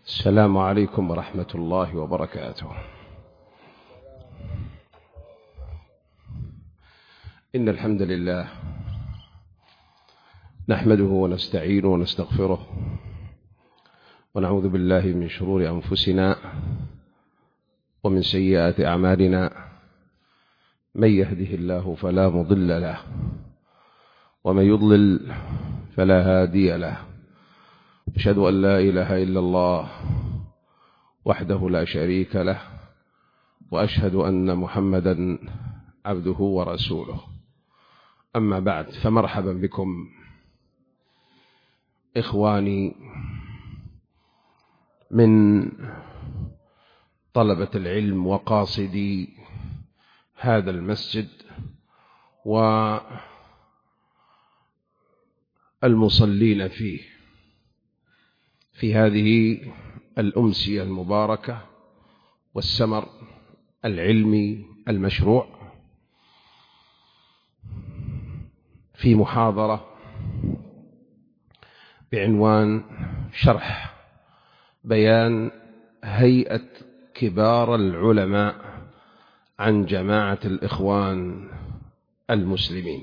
السلام عليكم ورحمة الله وبركاته. إن الحمد لله نحمده ونستعينه ونستغفره ونعوذ بالله من شرور أنفسنا ومن سيئات أعمالنا. من يهده الله فلا مضل له ومن يضلل فلا هادي له. أشهد أن لا إله إلا الله وحده لا شريك له وأشهد أن محمدا عبده ورسوله. أما بعد، فمرحبا بكم إخواني من طلبة العلم وقاصدي هذا المسجد والمصلين فيه في هذه الأمسية المباركة والسمر العلمي المشروع، في محاضرة بعنوان شرح بيان هيئة كبار العلماء عن جماعة الإخوان المسلمين.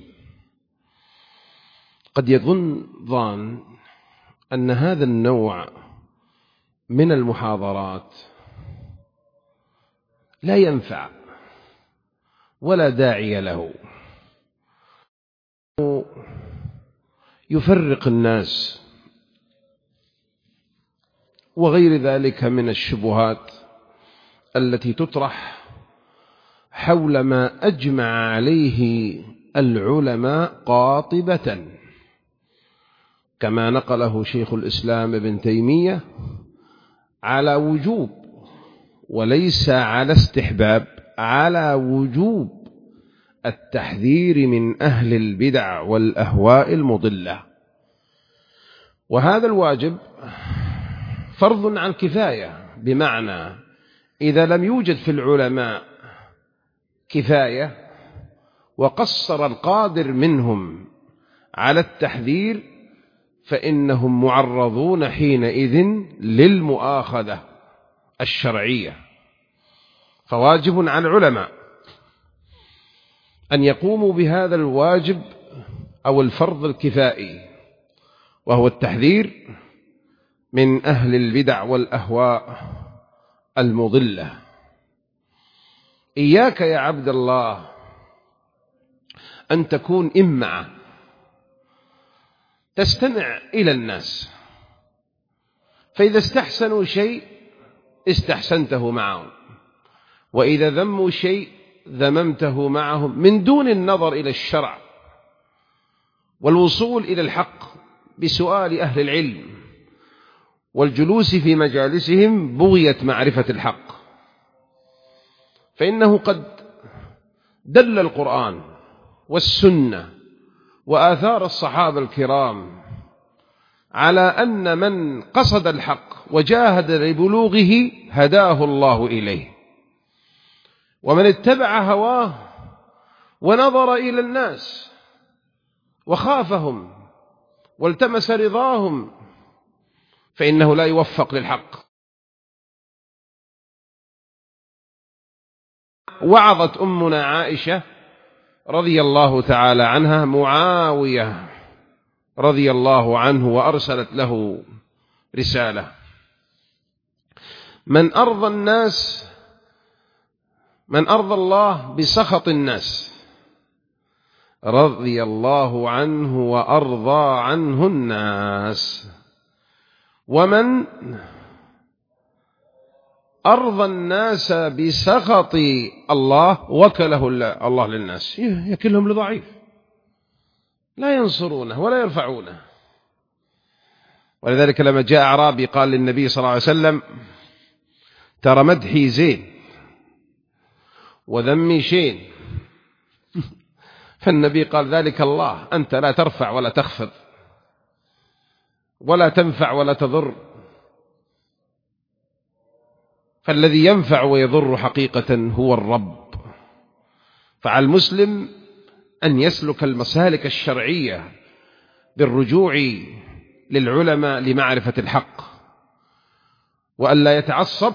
قد يظن ظان أن هذا النوع من المحاضرات لا ينفع ولا داعي له، يفرق الناس وغير ذلك من الشبهات التي تطرح حول ما أجمع عليه العلماء قاطبة، كما نقله شيخ الإسلام ابن تيمية على وجوب وليس على استحباب، على وجوب التحذير من أهل البدع والأهواء المضلة. وهذا الواجب فرض عن كفاية، بمعنى إذا لم يوجد في العلماء كفاية وقصر القادر منهم على التحذير فإنهم معرضون حينئذ للمؤاخذة الشرعية. فواجب على العلماء أن يقوموا بهذا الواجب أو الفرض الكفائي، وهو التحذير من أهل البدع والأهواء المضلة. إياك يا عبد الله أن تكون إمعة تستمع إلى الناس، فإذا استحسنوا شيء استحسنته معهم، وإذا ذموا شيء ذممته معهم، من دون النظر إلى الشرع والوصول إلى الحق بسؤال أهل العلم والجلوس في مجالسهم بغية معرفة الحق. فإنه قد دل القرآن والسنة وآثار الصحابة الكرام على أن من قصد الحق وجاهد لبلوغه هداه الله إليه، ومن اتبع هواه ونظر إلى الناس وخافهم والتمس رضاهم فإنه لا يوفق للحق. وعظت أمنا عائشة رضي الله تعالى عنها معاوية رضي الله عنه، وأرسلت له رسالة: من أرضى الله بسخط الناس رضي الله عنه وأرضى عنه الناس، ومن أرضى الناس بسخط الله وكله الله للناس، يكلهم لضعيف لا ينصرونه ولا يرفعونه. ولذلك لما جاء أعرابي قال للنبي صلى الله عليه وسلم: ترى مدحي زين وذمي شين. فالنبي قال: ذلك الله، أنت لا ترفع ولا تخفض ولا تنفع ولا تضر، فالذي ينفع ويضر حقيقة هو الرب. فعلى المسلم أن يسلك المسالك الشرعية بالرجوع للعلماء لمعرفة الحق، وأن لا يتعصب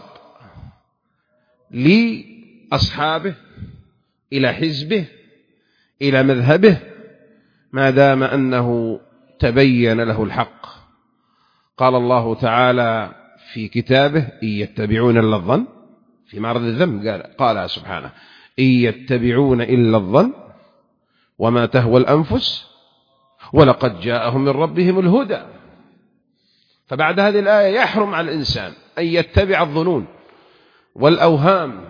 لأصحابه، إلى حزبه، إلى مذهبه، ما دام أنه تبين له الحق. قال الله تعالى في كتابه: إن يتبعون إلا الظن. في معرض الذنب قال سبحانه: إن يتبعون إلا الظن وما تهوى الأنفس ولقد جاءهم من ربهم الهدى. فبعد هذه الآية يحرم على الإنسان أن يتبع الظنون والأوهام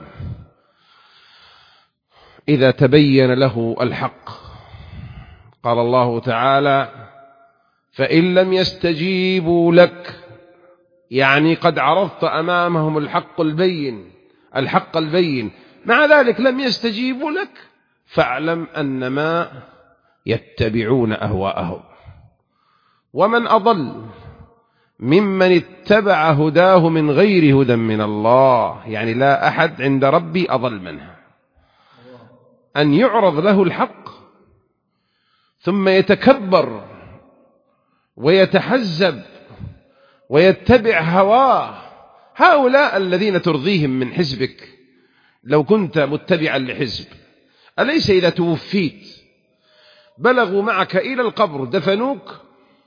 إذا تبين له الحق. قال الله تعالى: فإن لم يستجيبوا لك، يعني قد عرضت أمامهم الحق البين، مع ذلك لم يستجيبوا لك، فاعلم أنما يتبعون أهواءهم. ومن أضل ممن اتبع هداه من غير هدى من الله، يعني لا أحد عند ربي أضل منه. أن يعرض له الحق ثم يتكبر ويتحزب ويتبع هواه. هؤلاء الذين ترضيهم من حزبك لو كنت متبعا لحزب، أليس إذا توفيت بلغوا معك إلى القبر دفنوك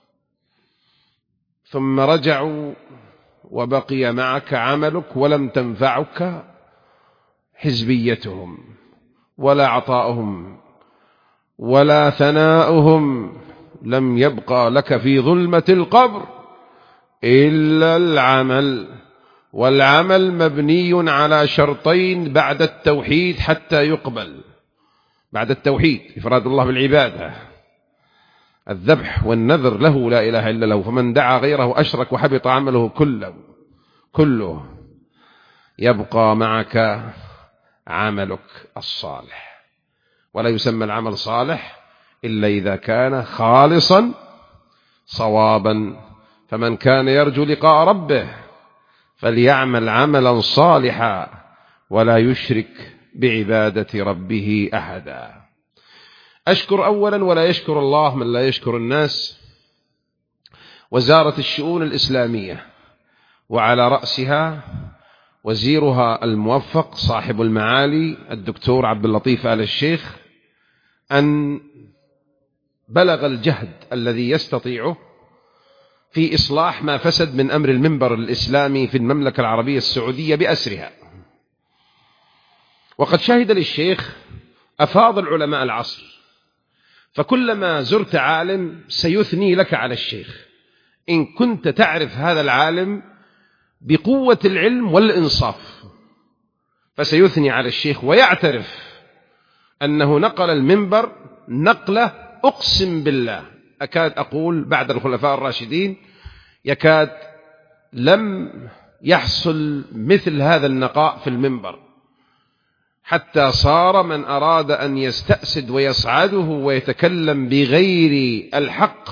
ثم رجعوا وبقي معك عملك ولم تنفعك حزبيتهم ولا عطاؤهم ولا ثناؤهم، لم يبقى لك في ظلمة القبر إلا العمل. والعمل مبني على شرطين بعد التوحيد حتى يقبل. بعد التوحيد إفراد الله بالعبادة، الذبح والنذر له لا إله إلا له، فمن دعا غيره أشرك وحبط عمله كله. يبقى معك عملك الصالح، ولا يسمى العمل صالح إلا إذا كان خالصا صوابا. فمن كان يرجو لقاء ربه فليعمل عملا صالحا ولا يشرك بعبادة ربه أحدا. أشكر أولا ولا يشكر الله من لا يشكر الناس وزارة الشؤون الإسلامية، وعلى رأسها وزيرها الموفق صاحب المعالي الدكتور عبد اللطيف آل الشيخ، أن بلغ الجهد الذي يستطيعه في إصلاح ما فسد من أمر المنبر الإسلامي في المملكة العربية السعودية بأسرها. وقد شهد للشيخ أفاضل علماء العصر، فكلما زرت عالم سيثني لك على الشيخ إن كنت تعرف هذا العالم بقوة العلم والإنصاف، فسيثني على الشيخ ويعترف أنه نقل المنبر نقلة أقسم بالله أكاد أقول بعد الخلفاء الراشدين يكاد لم يحصل مثل هذا النقاء في المنبر، حتى صار من أراد أن يستأسد ويصعده ويتكلم بغير الحق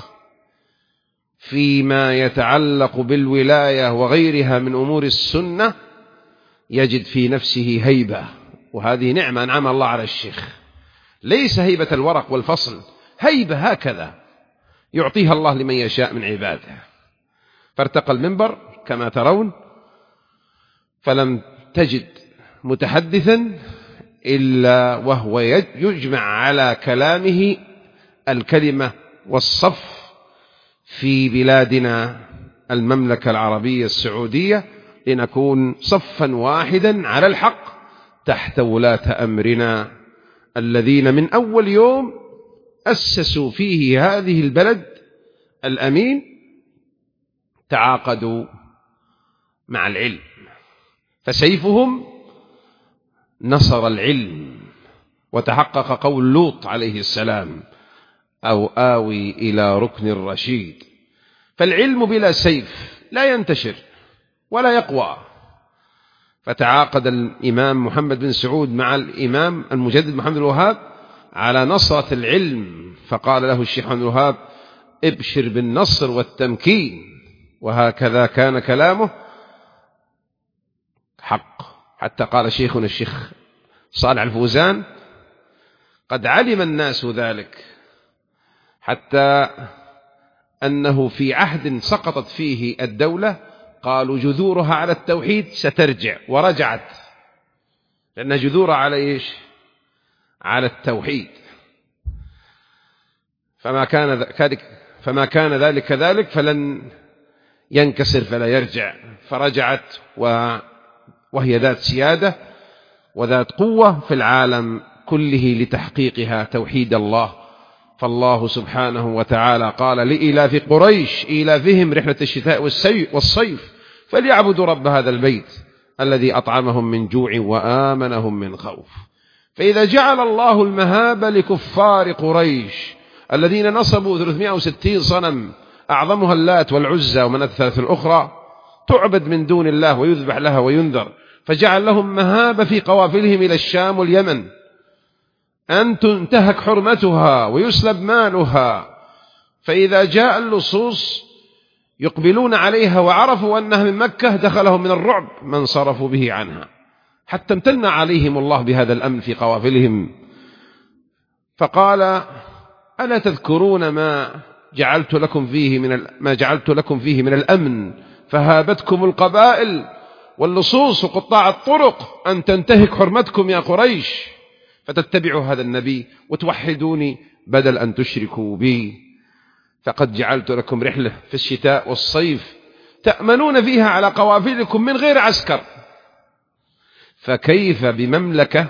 فيما يتعلق بالولاية وغيرها من أمور السنة يجد في نفسه هيبة. وهذه نعمة أنعم الله على الشيخ، ليس هيبة الورق والفصل، هيبة هكذا يعطيها الله لمن يشاء من عباده. فارتقى المنبر كما ترون، فلم تجد متحدثا إلا وهو يجمع على كلامه الكلمة والصف في بلادنا المملكة العربية السعودية، لنكون صفا واحدا على الحق تحت ولاة أمرنا الذين من أول يوم أسسوا فيه هذه البلد الأمين، تعاقدوا مع العلم، فسيفهم نصر العلم، وتحقق قول لوط عليه السلام: أو آوي إلى ركن رشيد. فالعلم بلا سيف لا ينتشر ولا يقوى. فتعاقد الإمام محمد بن سعود مع الإمام المجدد محمد الوهاب على نصرة العلم، فقال له الشيخ محمد الوهاب: ابشر بالنصر والتمكين. وهكذا كان كلامه حق، حتى قال شيخنا الشيخ صالح الفوزان: قد علم الناس ذلك، حتى أنه في عهد سقطت فيه الدولة قالوا جذورها على التوحيد سترجع، ورجعت، لأن جذورها على إيش؟ على التوحيد. فما كان ذلك كذلك فلن ينكسر فلا يرجع، فرجعت وهي ذات سيادة وذات قوة في العالم كله لتحقيقها توحيد الله. فالله سبحانه وتعالى قال لإيلاف قريش إيلافهم رحلة الشتاء والصيف فليعبدوا رب هذا البيت الذي أطعمهم من جوع وآمنهم من خوف. فإذا جعل الله المهاب لكفار قريش الذين نصبوا 360 صنم أعظمها اللات والعزى ومناة الثلاث الأخرى تعبد من دون الله ويذبح لها وينذر، فجعل لهم مهابة في قوافلهم إلى الشام واليمن أن تنتهك حرمتها ويسلب مالها، فإذا جاء اللصوص يقبلون عليها وعرفوا أنها من مكة دخلهم من الرعب من صرفوا به عنها، حتى امتن عليهم الله بهذا الأمن في قوافلهم. فقال ألا تذكرون ما جعلت لكم فيه من الأمن، فهابتكم القبائل واللصوص وقطاع الطرق أن تنتهك حرمتكم يا قريش، فتتبعوا هذا النبي وتوحدوني بدل أن تشركوا بي. فقد جعلت لكم رحلة في الشتاء والصيف تأمنون فيها على قوافلكم من غير عسكر. فكيف بمملكة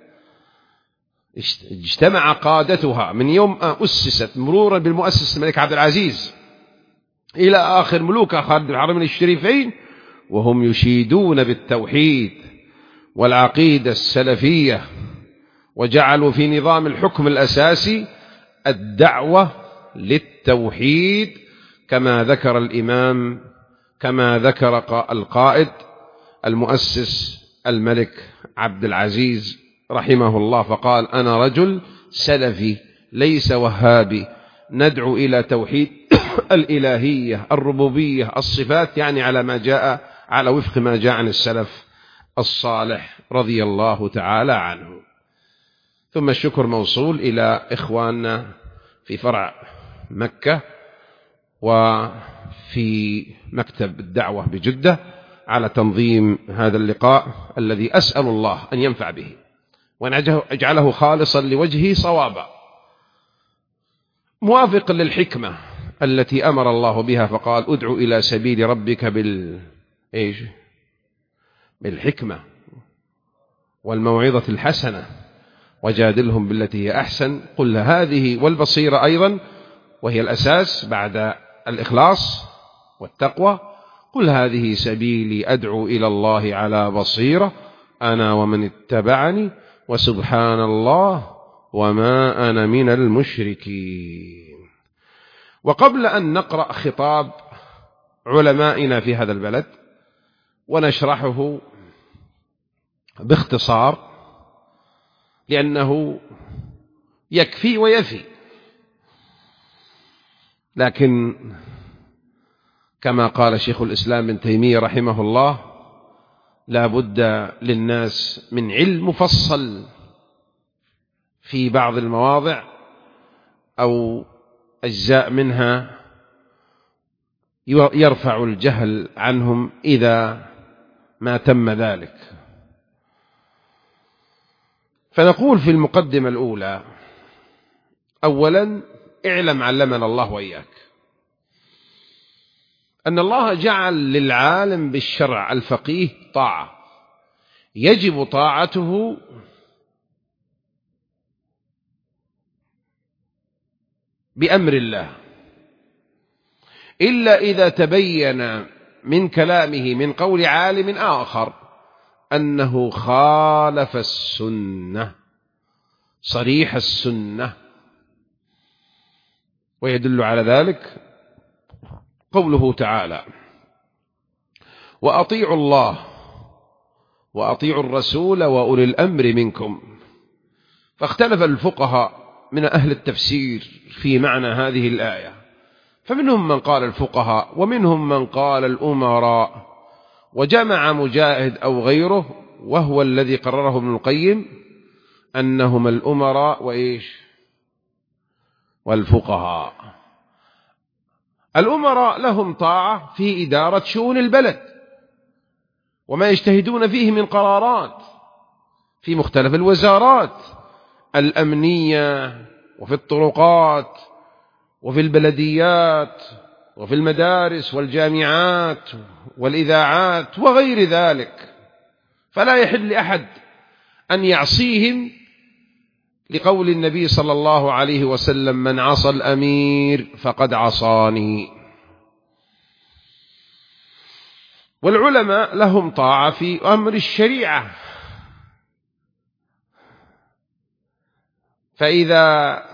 اجتمع قادتها من يوم أسست مرورا بالمؤسس الملك عبد العزيز إلى آخر ملوك خالد الحرمين الشريفين وهم يشيدون بالتوحيد والعقيدة السلفية، وجعلوا في نظام الحكم الأساسي الدعوة للتوحيد كما ذكر القائد المؤسس الملك عبد العزيز رحمه الله، فقال أنا رجل سلفي ليس وهابي، ندعو إلى توحيد الإلهية الربوبية الصفات، يعني على وفق ما جاء عن السلف الصالح رضي الله تعالى عنه. ثم الشكر موصول إلى إخواننا في فرع مكة وفي مكتب الدعوة بجدة على تنظيم هذا اللقاء الذي أسأل الله أن ينفع به وأن أجعله خالصا لوجهه صوابا موافقا للحكمة التي أمر الله بها، فقال ادعو إلى سبيل ربك بالحكمة والموعظة الحسنة وجادلهم بالتي هي أحسن. قل هذه والبصيرة أيضا وهي الأساس بعد الإخلاص والتقوى، قل هذه سبيلي أدعو إلى الله على بصيرة أنا ومن اتبعني وسبحان الله وما أنا من المشركين. وقبل أن نقرأ خطاب علمائنا في هذا البلد ونشرحه باختصار لأنه يكفي ويفي، لكن كما قال شيخ الإسلام ابن تيمية رحمه الله لا بد للناس من علم مفصل في بعض المواضع أو أجزاء منها يرفع الجهل عنهم إذا ما تم ذلك. فنقول في المقدمة الأولى أولا اعلم علمنا الله وإياك أن الله جعل للعالم بالشرع الفقيه طاعة يجب طاعته بأمر الله، إلا إذا تبين من كلامه من قول عالم آخر أنه خالف السنة صريح السنة. ويدل على ذلك قوله تعالى وأطيعوا الله وأطيعوا الرسول وأولي الأمر منكم. فاختلف الفقهاء من أهل التفسير في معنى هذه الآية، فمنهم من قال الفقهاء ومنهم من قال الأمراء، وجمع مجاهد أو غيره وهو الذي قرره ابن القيم أنهما الأمراء والفقهاء. الأمراء لهم طاعة في إدارة شؤون البلد وما يجتهدون فيه من قرارات في مختلف الوزارات الأمنية وفي الطرقات وفي البلديات وفي المدارس والجامعات والإذاعات وغير ذلك، فلا يحل لأحد أن يعصيهم، لقول النبي صلى الله عليه وسلم: من عصى الأمير فقد عصاني. والعلماء لهم طاعة في أمر الشريعة، فإذا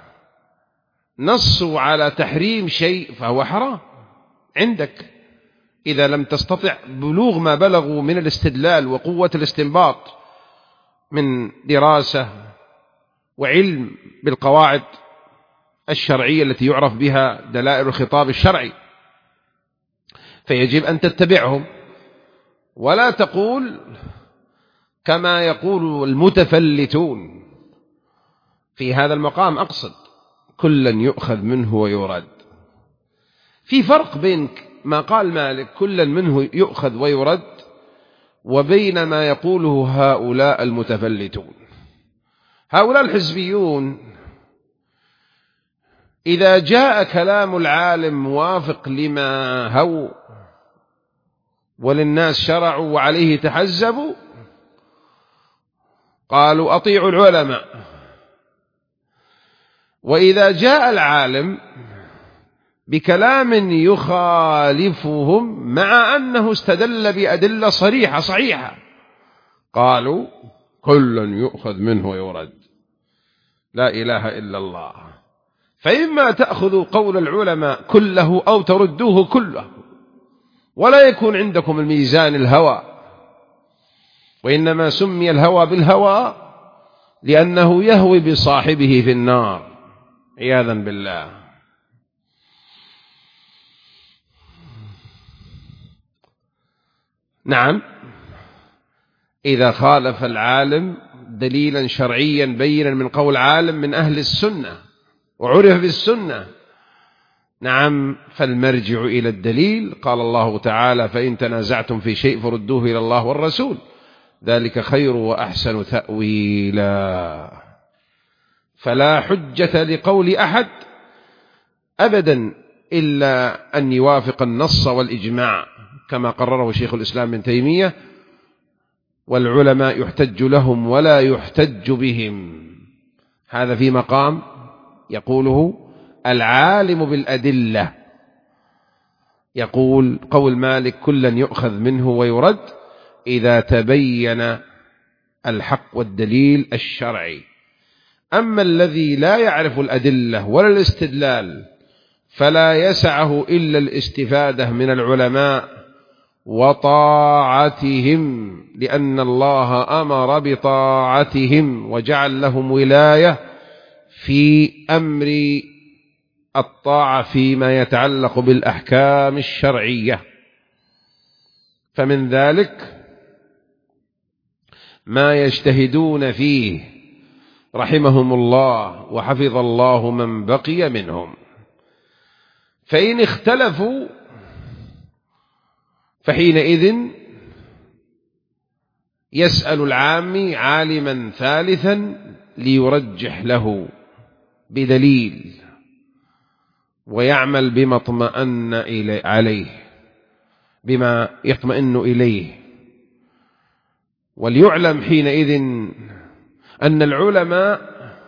نصوا على تحريم شيء فهو حرام عندك، إذا لم تستطع بلوغ ما بلغوا من الاستدلال وقوة الاستنباط من دراسة وعلم بالقواعد الشرعية التي يعرف بها دلائل الخطاب الشرعي، فيجب أن تتبعهم، ولا تقول كما يقول المتفلتون في هذا المقام، أقصد كلا يؤخذ منه ويرد. في فرق بين ما قال مالك كلا منه يؤخذ ويرد وبين ما يقوله هؤلاء المتفلتون. هؤلاء الحزبيون إذا جاء كلام العالم موافق لما هو وللناس شرعوا وعليه تحزبوا قالوا أطيعوا العلماء، وإذا جاء العالم بكلام يخالفهم مع أنه استدل بأدلة صريحة صحيحة قالوا كلا يؤخذ منه ويرد. لا إله إلا الله. فإما تأخذوا قول العلماء كله أو تردوه كله، ولا يكون عندكم الميزان الهوى، وإنما سمي الهوى بالهوى لأنه يهوي بصاحبه في النار عياذا بالله. نعم، إذا خالف العالم دليلا شرعيا بينا من قول عالم من أهل السنة وعرف بالسنة، نعم، فالمرجع إلى الدليل. قال الله تعالى: فإن تنازعتم في شيء فردوه إلى الله والرسول ذلك خير وأحسن تأويلا. فلا حجة لقول أحد أبدا إلا أن يوافق النص والإجماع كما قرره شيخ الإسلام ابن تيمية، والعلماء يحتج لهم ولا يحتج بهم. هذا في مقام يقوله العالم بالأدلة. يقول قول مالك كلا يؤخذ منه ويرد إذا تبين الحق والدليل الشرعي. أما الذي لا يعرف الأدلة ولا الاستدلال فلا يسعه إلا الاستفادة من العلماء وطاعتهم، لأن الله أمر بطاعتهم وجعل لهم ولاية في أمر الطاعة فيما يتعلق بالأحكام الشرعية. فمن ذلك ما يجتهدون فيه رحمهم الله وحفظ الله من بقي منهم، فإن اختلفوا فحينئذ يسأل العامي عالما ثالثا ليرجح له بدليل ويعمل بما اطمأن عليه، بما يطمئن إليه. وليعلم حينئذ أن العلماء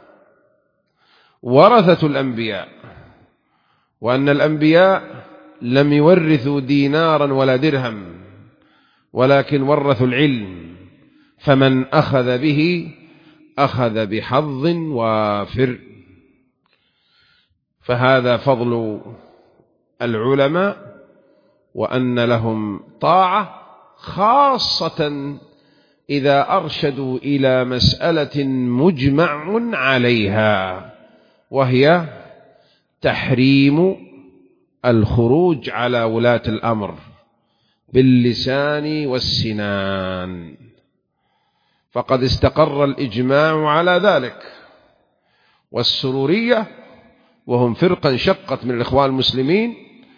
ورثة الأنبياء، وأن الأنبياء لم يورثوا دينارا ولا درهم ولكن ورثوا العلم، فمن أخذ به أخذ بحظ وافر. فهذا فضل العلماء، وأن لهم طاعة خاصة إذا أرشدوا إلى مسألة مجمع عليها، وهي تحريم الخروج على ولاة الأمر باللسان والسنان، فقد استقر الإجماع على ذلك. والسرورية وهم فرقة انشقت من الإخوان المسلمين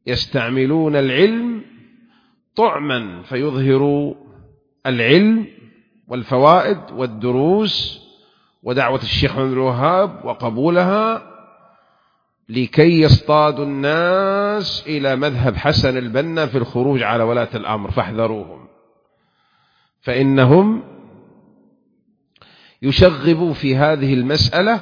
يستعملون العلم طعما فيظهر العلم والفوائد والدروس ودعوة الشيخ محمد بن الوهاب وقبولها لكي يصطادوا الناس إلى مذهب حسن البنا في الخروج على ولاة الأمر، فاحذروهم، فإنهم يشغبوا في هذه المسألة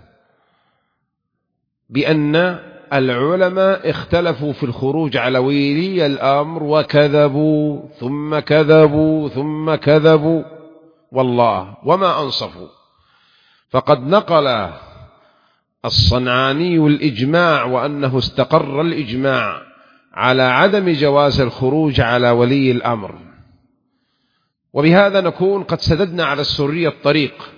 بأن العلماء اختلفوا في الخروج على ولي الأمر وكذبوا ثم كذبوا ثم كذبوا، والله وما أنصفوا. فقد نقل الصنعاني الإجماع وأنه استقر الإجماع على عدم جواز الخروج على ولي الأمر، وبهذا نكون قد سددنا على السرية الطريق،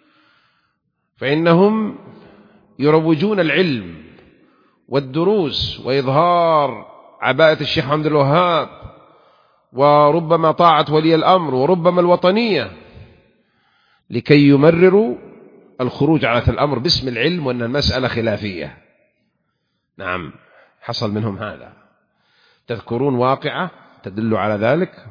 فإنهم يروجون العلم والدروس وإظهار عباءة الشيخ محمد الوهاب وربما طاعة ولي الأمر وربما الوطنية لكي يمرروا الخروج على الأمر باسم العلم وأن المسألة خلافية. نعم، حصل منهم هذا. تذكرون واقعة تدل على ذلك؟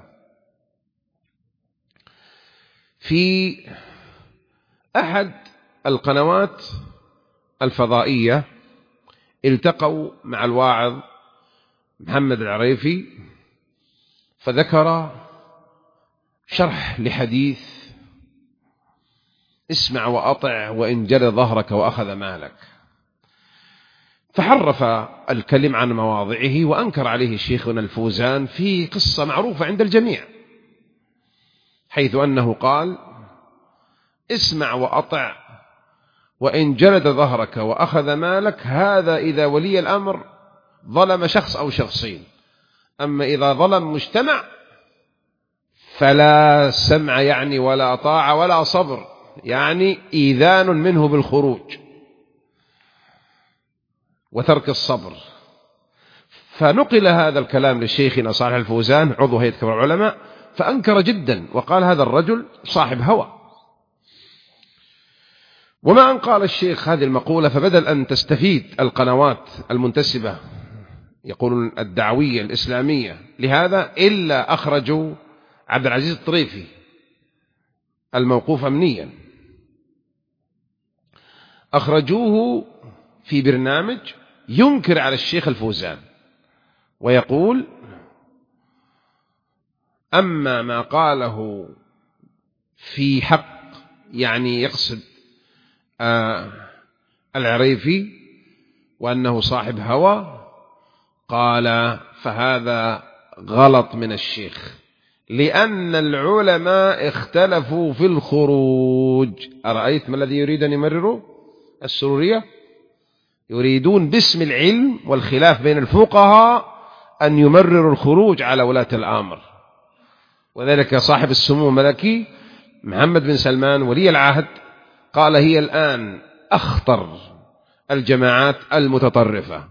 في أحد القنوات الفضائية التقوا مع الواعظ محمد العريفي، فذكر شرح لحديث اسمع وأطع وإن جل ظهرك وأخذ مالك، فحرف الكلم عن مواضعه وأنكر عليه شيخنا الفوزان في قصة معروفة عند الجميع، حيث أنه قال اسمع وأطع وإن جلد ظهرك وأخذ مالك، هذا إذا ولي الأمر ظلم شخص أو شخصين، أما إذا ظلم مجتمع فلا سمع يعني ولا طاعة ولا صبر، يعني إيذان منه بالخروج وترك الصبر. فنقل هذا الكلام للشيخنا صالح الفوزان عضو هيئة كبار العلماء، فأنكر جدا وقال هذا الرجل صاحب هوى. وما أن قال الشيخ هذه المقولة، فبدل أن تستفيد القنوات المنتسبة يقولون الدعوية الإسلامية لهذا إلا أخرجوا عبد العزيز الطريفي الموقوف أمنيا، أخرجوه في برنامج ينكر على الشيخ الفوزان ويقول أما ما قاله في حق، يعني يقصد العريفي وأنه صاحب هوى، قال فهذا غلط من الشيخ، لأن العلماء اختلفوا في الخروج. أرأيت ما الذي يريد أن يمرره السرورية؟ يريدون باسم العلم والخلاف بين الفقهاء أن يمرروا الخروج على ولاة الأمر، وذلك صاحب السمو الملكي محمد بن سلمان ولي العهد قال هي الآن أخطر الجماعات المتطرفة،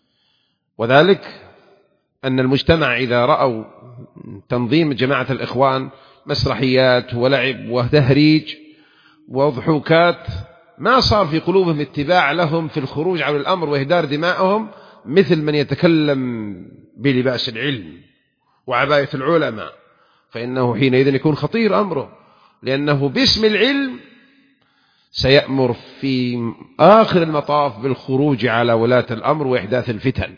وذلك أن المجتمع إذا رأوا تنظيم جماعة الإخوان مسرحيات ولعب وتهريج وضحوكات، ما صار في قلوبهم اتباع لهم في الخروج على الأمر وإهدار دمائهم مثل من يتكلم بلباس العلم وعباية العلماء، فإنه حينئذ يكون خطير أمره، لأنه باسم العلم سيأمر في آخر المطاف بالخروج على ولاة الأمر وإحداث الفتن.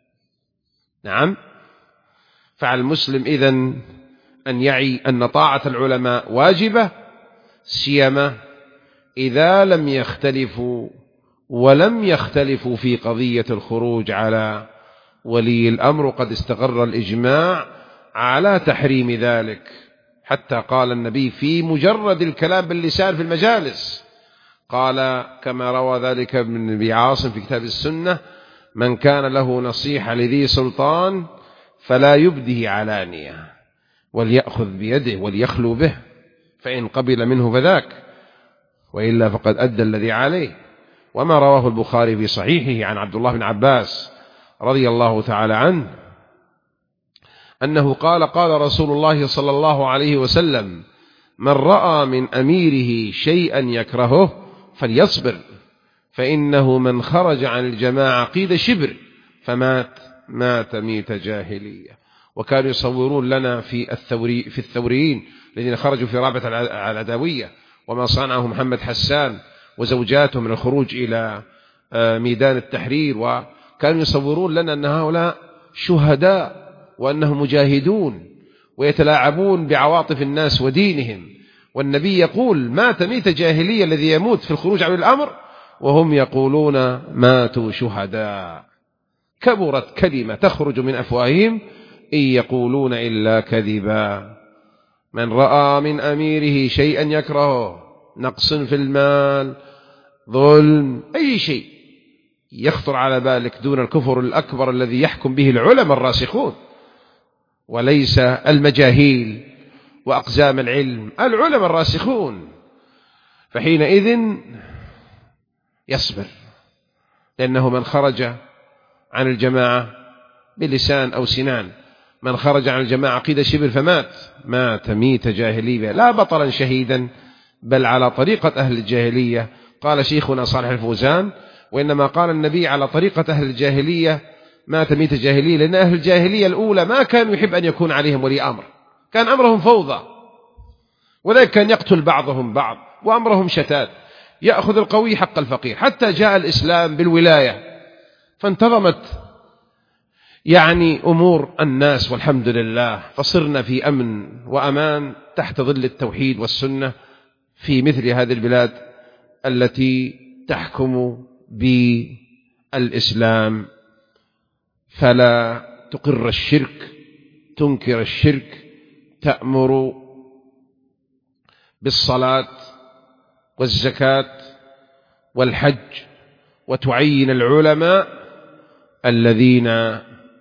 نعم، فعلى المسلم إذن أن يعي أن طاعة العلماء واجبة، سيما إذا لم يختلفوا ولم يختلفوا في قضية الخروج على ولي الأمر، قد استقر الإجماع على تحريم ذلك، حتى قال النبي في مجرد الكلام باللسان في المجالس، قال كما روى ذلك ابن أبي عاصم في كتاب السنة: من كان له نصيحة لذي سلطان فلا يبده علانية وليأخذ بيده وليخلو به، فإن قبل منه فذاك، وإلا فقد أدى الذي عليه. وما رواه البخاري في صحيحه عن عبد الله بن عباس رضي الله تعالى عنه أنه قال: قال رسول الله صلى الله عليه وسلم: من رأى من أميره شيئا يكرهه فليصبر، فإنه من خرج عن الجماعة قيد شبر فمات مات ميت جاهلية. وكانوا يصورون لنا في الثوريين الذين خرجوا في رابعة العدوية وما صنعه محمد حسان وزوجاته من الخروج إلى ميدان التحرير، وكانوا يصورون لنا أن هؤلاء شهداء وأنهم مجاهدون ويتلاعبون بعواطف الناس ودينهم. والنبي يقول مات ميت جاهلية الذي يموت في الخروج عن الأمر، وهم يقولون ماتوا شهداء. كبرت كلمة تخرج من أفواههم إن يقولون إلا كذبا. من رأى من أميره شيئا يكرهه، نقص في المال، ظلم، أي شيء يخطر على بالك دون الكفر الأكبر الذي يحكم به العلماء الراسخون وليس المجاهيل وأقزام العلم، العلماء الراسخون، فحينئذ يصبر، لأنه من خرج عن الجماعة بلسان أو سنان، من خرج عن الجماعة قيد شبر فمات، مات ميت جاهلية، لا بطلا شهيدا بل على طريقة أهل الجاهلية. قال شيخنا صالح الفوزان وإنما قال النبي على طريقة أهل الجاهلية مات ميت جاهلية، لأن أهل الجاهلية الأولى ما كانوا يحب أن يكون عليهم ولي أمر، كان أمرهم فوضى، وذلك كان يقتل بعضهم بعض وأمرهم شتات، يأخذ القوي حق الفقير، حتى جاء الإسلام بالولاية فانتظمت أمور الناس والحمد لله، فصرنا في أمن وأمان تحت ظل التوحيد والسنة في مثل هذه البلاد التي تحكم بالإسلام. فلا تقر الشرك، تنكر الشرك، تأمر بالصلاة والزكاة والحج، وتعين العلماء الذين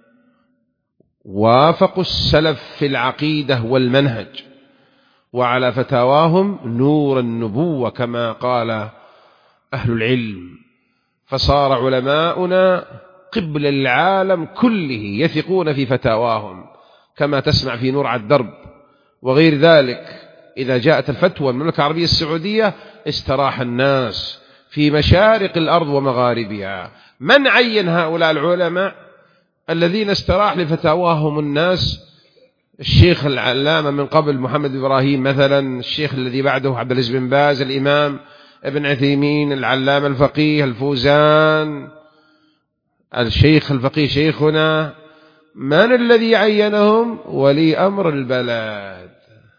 وافقوا السلف في العقيدة والمنهج وعلى فتاواهم نور النبوة كما قال أهل العلم. فصار علماؤنا قبل العالم كله يثقون في فتاواهم، كما تسمع في نور على الدرب وغير ذلك. إذا جاءت الفتوى من المملكة العربية السعودية استراح الناس في مشارق الأرض ومغاربها. من عين هؤلاء العلماء الذين استراح لفتاواهم الناس؟ الشيخ العلامة من قبل محمد إبراهيم مثلا، الشيخ الذي بعده عبد العزيز بن باز، الإمام ابن عثيمين، العلامة الفقيه الفوزان، الشيخ الفقيه شيخنا. من الذي عينهم؟ ولي أمر البلد.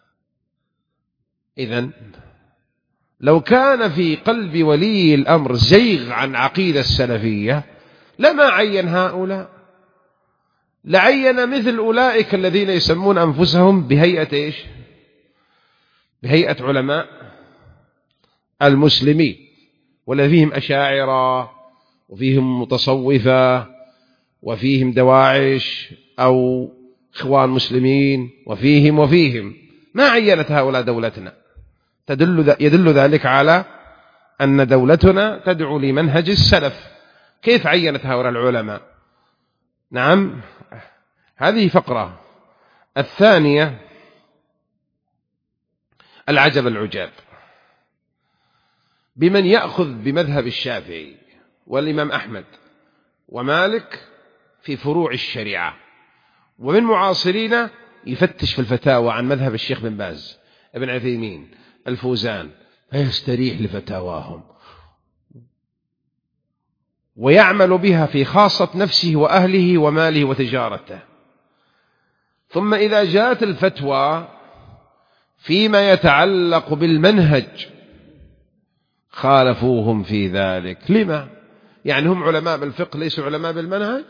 إذن لو كان في قلب ولي الأمر زيغ عن عقيدة السلفية لما عين هؤلاء، لعين مثل أولئك الذين يسمون أنفسهم بهيئة إيش؟ بهيئة علماء المسلمين، ولا فيهم أشاعرة وفيهم متصوفة وفيهم دواعش أو إخوان مسلمين وفيهم ما عينت هؤلاء دولتنا. يدل ذلك على أن دولتنا تدعو لمنهج السلف. كيف عينت هؤلاء العلماء؟ نعم، هذه فقرة. الثانية العجب العجاب بمن يأخذ بمذهب الشافعي والإمام أحمد ومالك في فروع الشريعة، ومن معاصرين يفتش في الفتاوى عن مذهب الشيخ بن باز، ابن عثيمين، الفوزان، فيستريح لفتاواهم ويعمل بها في خاصة نفسه وأهله وماله وتجارته. ثم إذا جاءت الفتوى فيما يتعلق بالمنهج خالفوهم في ذلك. لما؟ يعني هم علماء بالفقه ليسوا علماء بالمنهج؟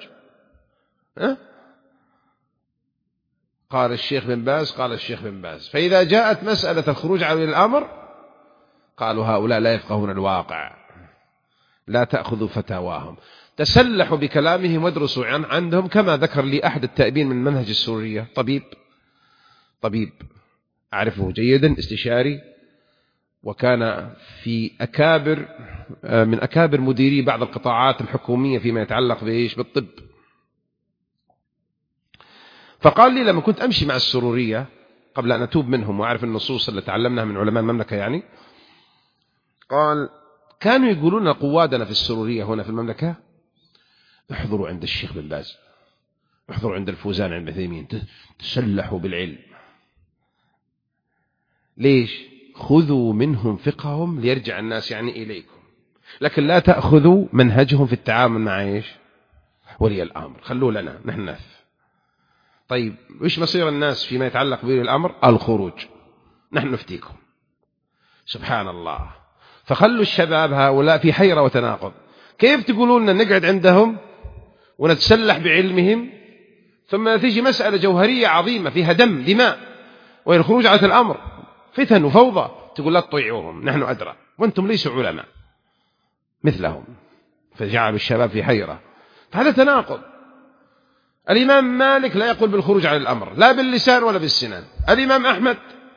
قال الشيخ بن باز، قال الشيخ بن باز. فإذا جاءت مسألة الخروج عن الأمر قالوا هؤلاء لا يفقهون الواقع، لا تأخذوا فتاواهم، تسلحوا بكلامهم وادرسوا عندهم. كما ذكر لي أحد التائبين من منهج السورية، طبيب أعرفه جيدا، استشاري، وكان في من أكابر مديري بعض القطاعات الحكومية فيما يتعلق بالطب. فقال لي لما كنت أمشي مع السرورية قبل أن أتوب منهم وأعرف النصوص اللي تعلمناها من علماء المملكة، قال كانوا يقولون قوادنا في السرورية هنا في المملكة احضروا عند الشيخ بن باز، احضروا عند الفوزان عند عثيمين، تسلحوا بالعلم. ليش؟ خذوا منهم فقههم ليرجع الناس يعني إليكم، لكن لا تأخذوا منهجهم في التعامل مع إيش؟ ولي الأمر. خلوا لنا نحن نف. طيب وإيش مصير الناس فيما يتعلق بولي الأمر؟ الخروج، نحن نفتيكم. سبحان الله. فخلوا الشباب هؤلاء في حيرة وتناقض. كيف تقولون لنا نقعد عندهم ونتسلح بعلمهم، ثم تيجي مسألة جوهرية عظيمة فيها دماء وهي الخروج على الأمر، فتن وفوضى، تقول لا تطيعوهم نحن أدرى وأنتم ليسوا علماء مثلهم. فجعلوا الشباب في حيرة. فهذا تناقض. الإمام مالك لا يقول بالخروج على الأمر لا باللسان ولا بالسنان. الإمام أحمد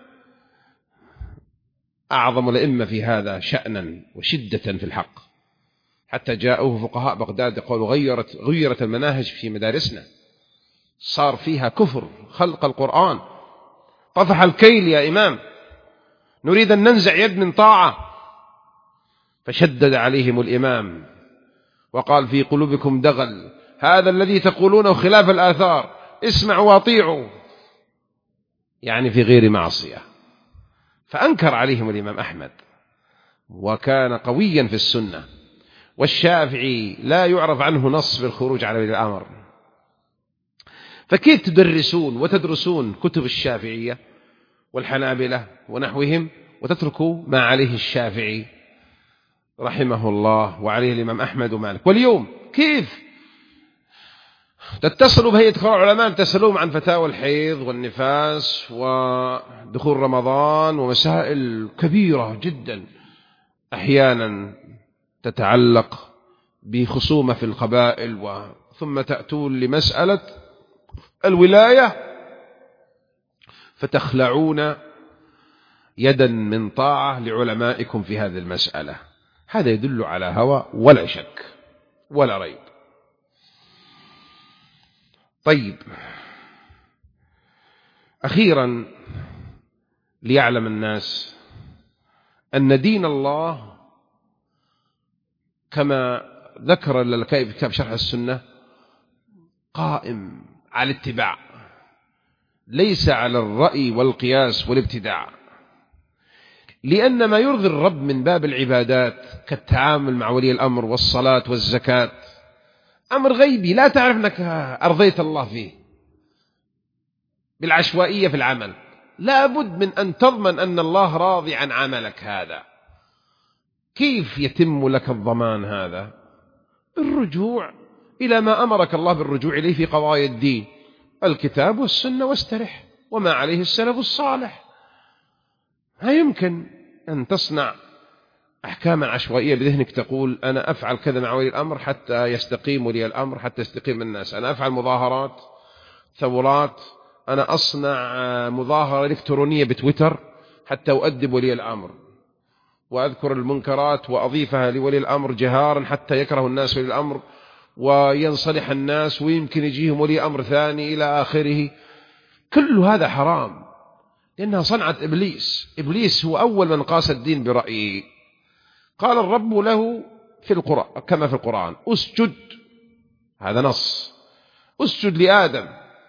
أعظم الأئمة في هذا شأنا وشدة في الحق، حتى جاءوه فقهاء بغداد يقولوا غيرت المناهج في مدارسنا، صار فيها كفر خلق القرآن، طفح الكيل يا إمام، نريد أن ننزع يد من طاعة. فشدد عليهم الإمام وقال في قلوبكم دغل، هذا الذي تقولونه خلاف الآثار، اسمعوا واطيعوا، يعني في غير معصية. فأنكر عليهم الإمام أحمد، وكان قويا في السنة. والشافعي لا يعرف عنه نص بالخروج على ولي الأمر. فكيف تدرسون وتدرسون كتب الشافعية والحنابلة ونحوهم وتتركوا ما عليه الشافعي رحمه الله وعليه الإمام أحمد ومالك؟ واليوم كيف تتصلوا بهيئة كبار العلماء تسألوهم عن فتاوى الحيض والنفاس ودخول رمضان ومسائل كبيرة جدا أحيانا تتعلق بخصومة في القبائل، ثم تأتون لمسألة الولاية فتخلعون يدا من طاعة لعلمائكم في هذه المسألة. هذا يدل على هوى ولا شك ولا ريب. طيب أخيرا ليعلم الناس أن دين الله كما ذكر اللالكائي في كتاب شرح السنة قائم على الاتباع، ليس على الرأي والقياس والابتداع. لأن ما يرضي الرب من باب العبادات كالتعامل مع ولي الأمر والصلاة والزكاة أمر غيبي لا تعرف أنك أرضيت الله فيه بالعشوائية في العمل. لا بد من أن تضمن أن الله راضي عن عملك هذا. كيف يتم لك الضمان هذا؟ الرجوع إلى ما أمرك الله بالرجوع إليه في قضايا الدين، الكتاب والسنة، واسترح وما عليه السلف الصالح. لا يمكن أن تصنع أحكاما عشوائية بذهنك تقول أنا أفعل كذا مع ولي الأمر حتى يستقيم ولي الأمر، حتى يستقيم الناس. أنا أفعل مظاهرات ثورات، أنا أصنع مظاهرة إلكترونية بتويتر حتى أؤدب ولي الأمر، وأذكر المنكرات وأضيفها لولي الأمر جهارا حتى يكره الناس ولي الأمر وينصلح الناس ويمكن يجيهم ولي أمر ثاني إلى آخره. كل هذا حرام لأنها صنعة إبليس. إبليس هو أول من قاس الدين برأيه. قال الرب له في القرآن كما في القرآن أسجد، هذا نص، أسجد لآدم،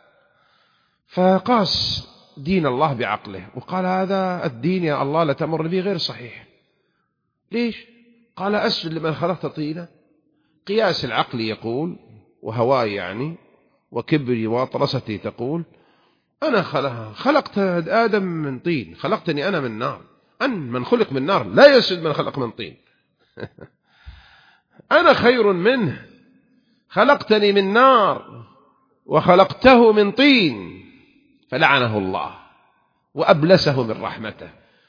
فقاس دين الله بعقله وقال هذا الدين يا الله لا تأمر به غير صحيح. ليش؟ قال أسجد لمن خلقت طينا. قياس العقل يقول وهواي يعني وكبري وطرستي تقول أنا خلقت آدم من طين، خلقتني أنا من نار. من خلق من نار لا يسجد من خلق من طين. أنا خير منه، خلقتني من نار وخلقته من طين. فلعنه الله وأبلسه من رحمته،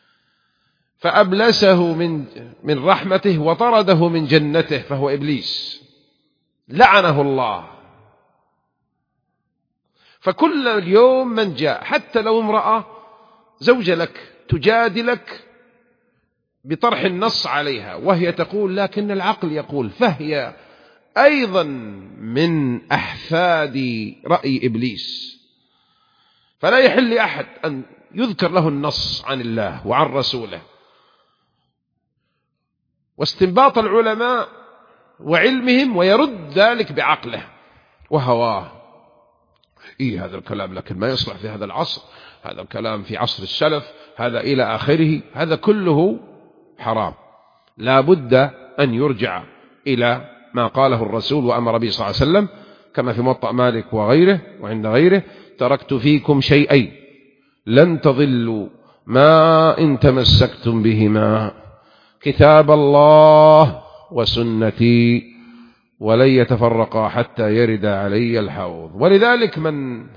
فأبلسه من رحمته وطرده من جنته، فهو إبليس لعنه الله. فكل اليوم من جاء حتى لو امرأة زوجة لك تجادلك بطرح النص عليها وهي تقول لكن العقل يقول، فهي أيضا من أحفاد رأي إبليس. فلا يحل لأحد أن يذكر له النص عن الله وعن رسوله. واستنباط العلماء وعلمهم ويرد ذلك بعقله وهواه. إيه هذا الكلام لكن ما يصلح في هذا العصر، هذا الكلام في عصر السلف، هذا إلى آخره. هذا كله حرام. لا بد أن يرجع إلى ما قاله الرسول وأمر به صلى الله عليه وسلم، كما في موطأ مالك وغيره وعند غيره: تركت فيكم شيئين لن تضلوا ما إن تمسكتم بهما، كتاب الله وسنتي، ولن يتفرقا حتى يرد علي الحوض. ولذلك من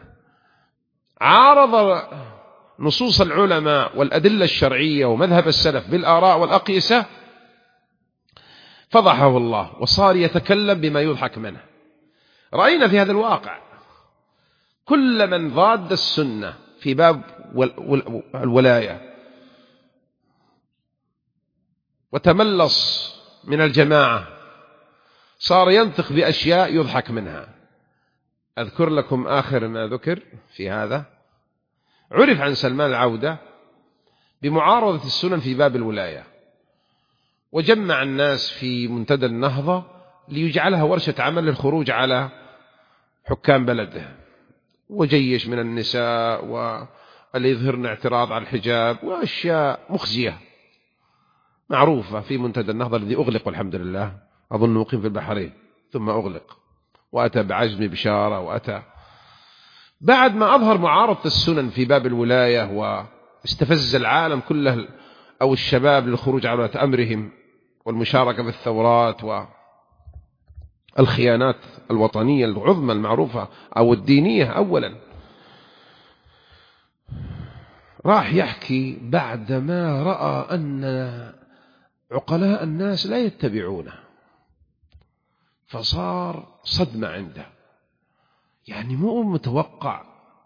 عارض نصوص العلماء والأدلة الشرعية ومذهب السلف بالآراء والأقيسة فضحه الله وصار يتكلم بما يضحك منه. رأينا في هذا الواقع كل من ضاد السنة في باب الولاية وتملص من الجماعة صار ينطق بأشياء يضحك منها. أذكر لكم آخر ما ذكر في هذا. عرف عن سلمان العودة بمعارضة السنن في باب الولاية، وجمع الناس في منتدى النهضة ليجعلها ورشة عمل للخروج على حكام بلده، وجيش من النساء واللي يظهرن اعتراض على الحجاب وأشياء مخزية معروفة في منتدى النهضة الذي أغلق والحمد لله، أظن مقيم في البحرين ثم أغلق، وأتى بعزم بشارة، وأتى بعد ما أظهر معارضة السنن في باب الولاية واستفز العالم كله أو الشباب للخروج على ولاة أمرهم والمشاركة في الثورات والخيانات الوطنية العظمى المعروفة أو الدينية. أولا راح يحكي بعدما رأى أن عقلاء الناس لا يتبعونه، فصار صدمة عنده، يعني مو متوقع،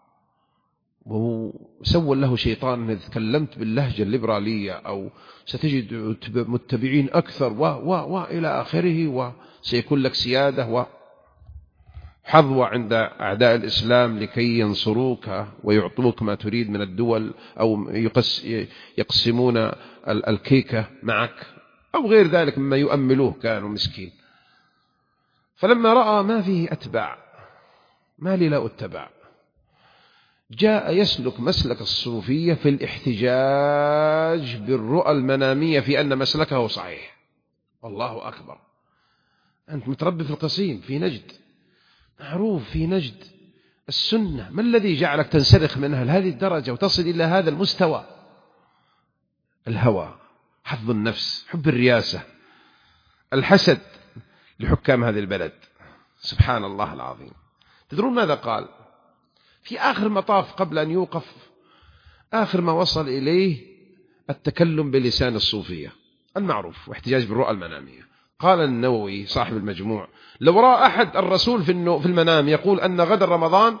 وسول له شيطان إذا تكلمت باللهجة الليبرالية أو ستجد متبعين أكثر وإلى آخره، وسيكون لك سيادة وحظوة عند أعداء الإسلام لكي ينصروك ويعطوك ما تريد من الدول، أو يقسمون الكيكة معك أو غير ذلك مما يؤملوه كانوا مسكين. فلما رأى ما فيه أتباع، ما لي لا أتبع، جاء يسلك مسلك الصوفية في الاحتجاج بالرؤى المنامية في أن مسلكه صحيح. والله أكبر، أنت متربي في القصيم في نجد، معروف في نجد السنة، ما الذي جعلك تنسلخ منها لهذه الدرجة وتصل إلى هذا المستوى؟ الهوى، حظ النفس، حب الرياسة، الحسد لحكام هذه البلد. سبحان الله العظيم. تدرون ماذا قال في آخر مطاف قبل أن يوقف؟ آخر ما وصل إليه التكلم بلسان الصوفية المعروف واحتجاج بالرؤى المنامية. قال النووي صاحب المجموع: لو رأى أحد الرسول في المنام يقول أن غدا رمضان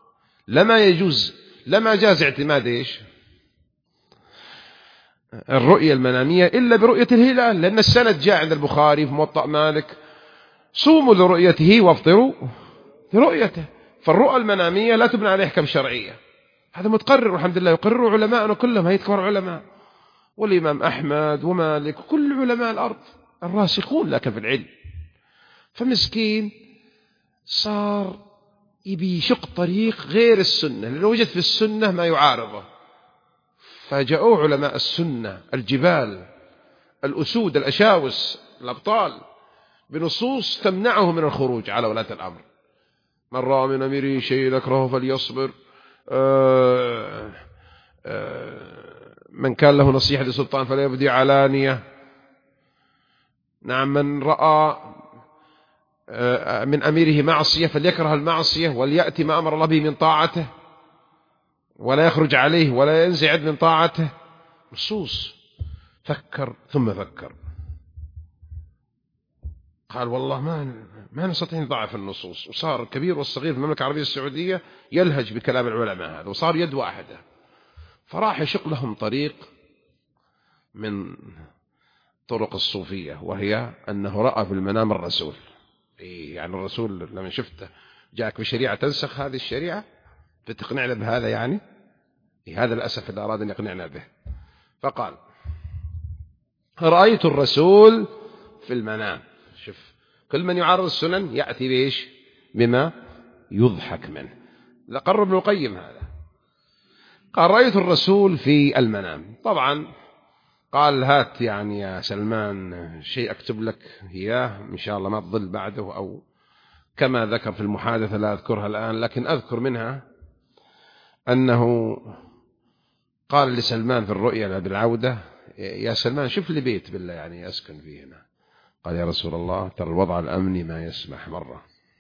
لما جاز اعتماد إيش الرؤية المنامية إلا برؤية الهلال، لأن السند جاء عند البخاري في موطأ مالك: صوموا لرؤيته وافطروا لرؤيته. فالرؤى المنامية لا تبنى على أحكام شرعية، هذا متقرر والحمد لله، يقرروا علماءنا كلهم، هي كبار علماء، والإمام أحمد ومالك وكل علماء الأرض الراسخون لك في العلم. فمسكين صار يبي يشق طريق غير السنة، لأنه وجد في السنة ما يعارضه، فجاءوا علماء السنة الجبال الأسود الأشاوس الأبطال بنصوص تمنعه من الخروج على ولاة الأمر. من رأى من أميره شيء يكرهه فليصبر، من كان له نصيحة لسلطان فلا يبدي علانية. نعم، من رأى من أميره معصية فليكره المعصية وليأتي ما أمر الله به من طاعته ولا يخرج عليه ولا ينزعج من طاعته. نصوص. فكر ثم فكر، قال والله ما نستطيع نضعف النصوص. وصار الكبير والصغير في المملكة العربية السعودية يلهج بكلام العلماء هذا، وصار يد واحدة. فراح يشق لهم طريق من طرق الصوفية، وهي أنه رأى في المنام الرسول. يعني الرسول لما شفته جاءك بشريعة تنسخ هذه الشريعة فتقنعنا بهذا، يعني هذا الأسف اللي أراد أن يقنعنا به. فقال: رأيت الرسول في المنام. شوف، كل من يعارض السنن يأتي بإيش؟ بما يضحك منه. قرر ابن القيم هذا. قال رأيت الرسول في المنام. طبعا قال هات يعني يا سلمان شيء أكتب لك إياه إن شاء الله ما تضل بعده، أو كما ذكر في المحادثة لا أذكرها الآن، لكن أذكر منها أنه قال لسلمان في الرؤيا بالعودة يا سلمان شوف لي بيت بالله يعني أسكن فيه هنا. قال يا رسول الله ترى الوضع الأمني ما يسمح مرة.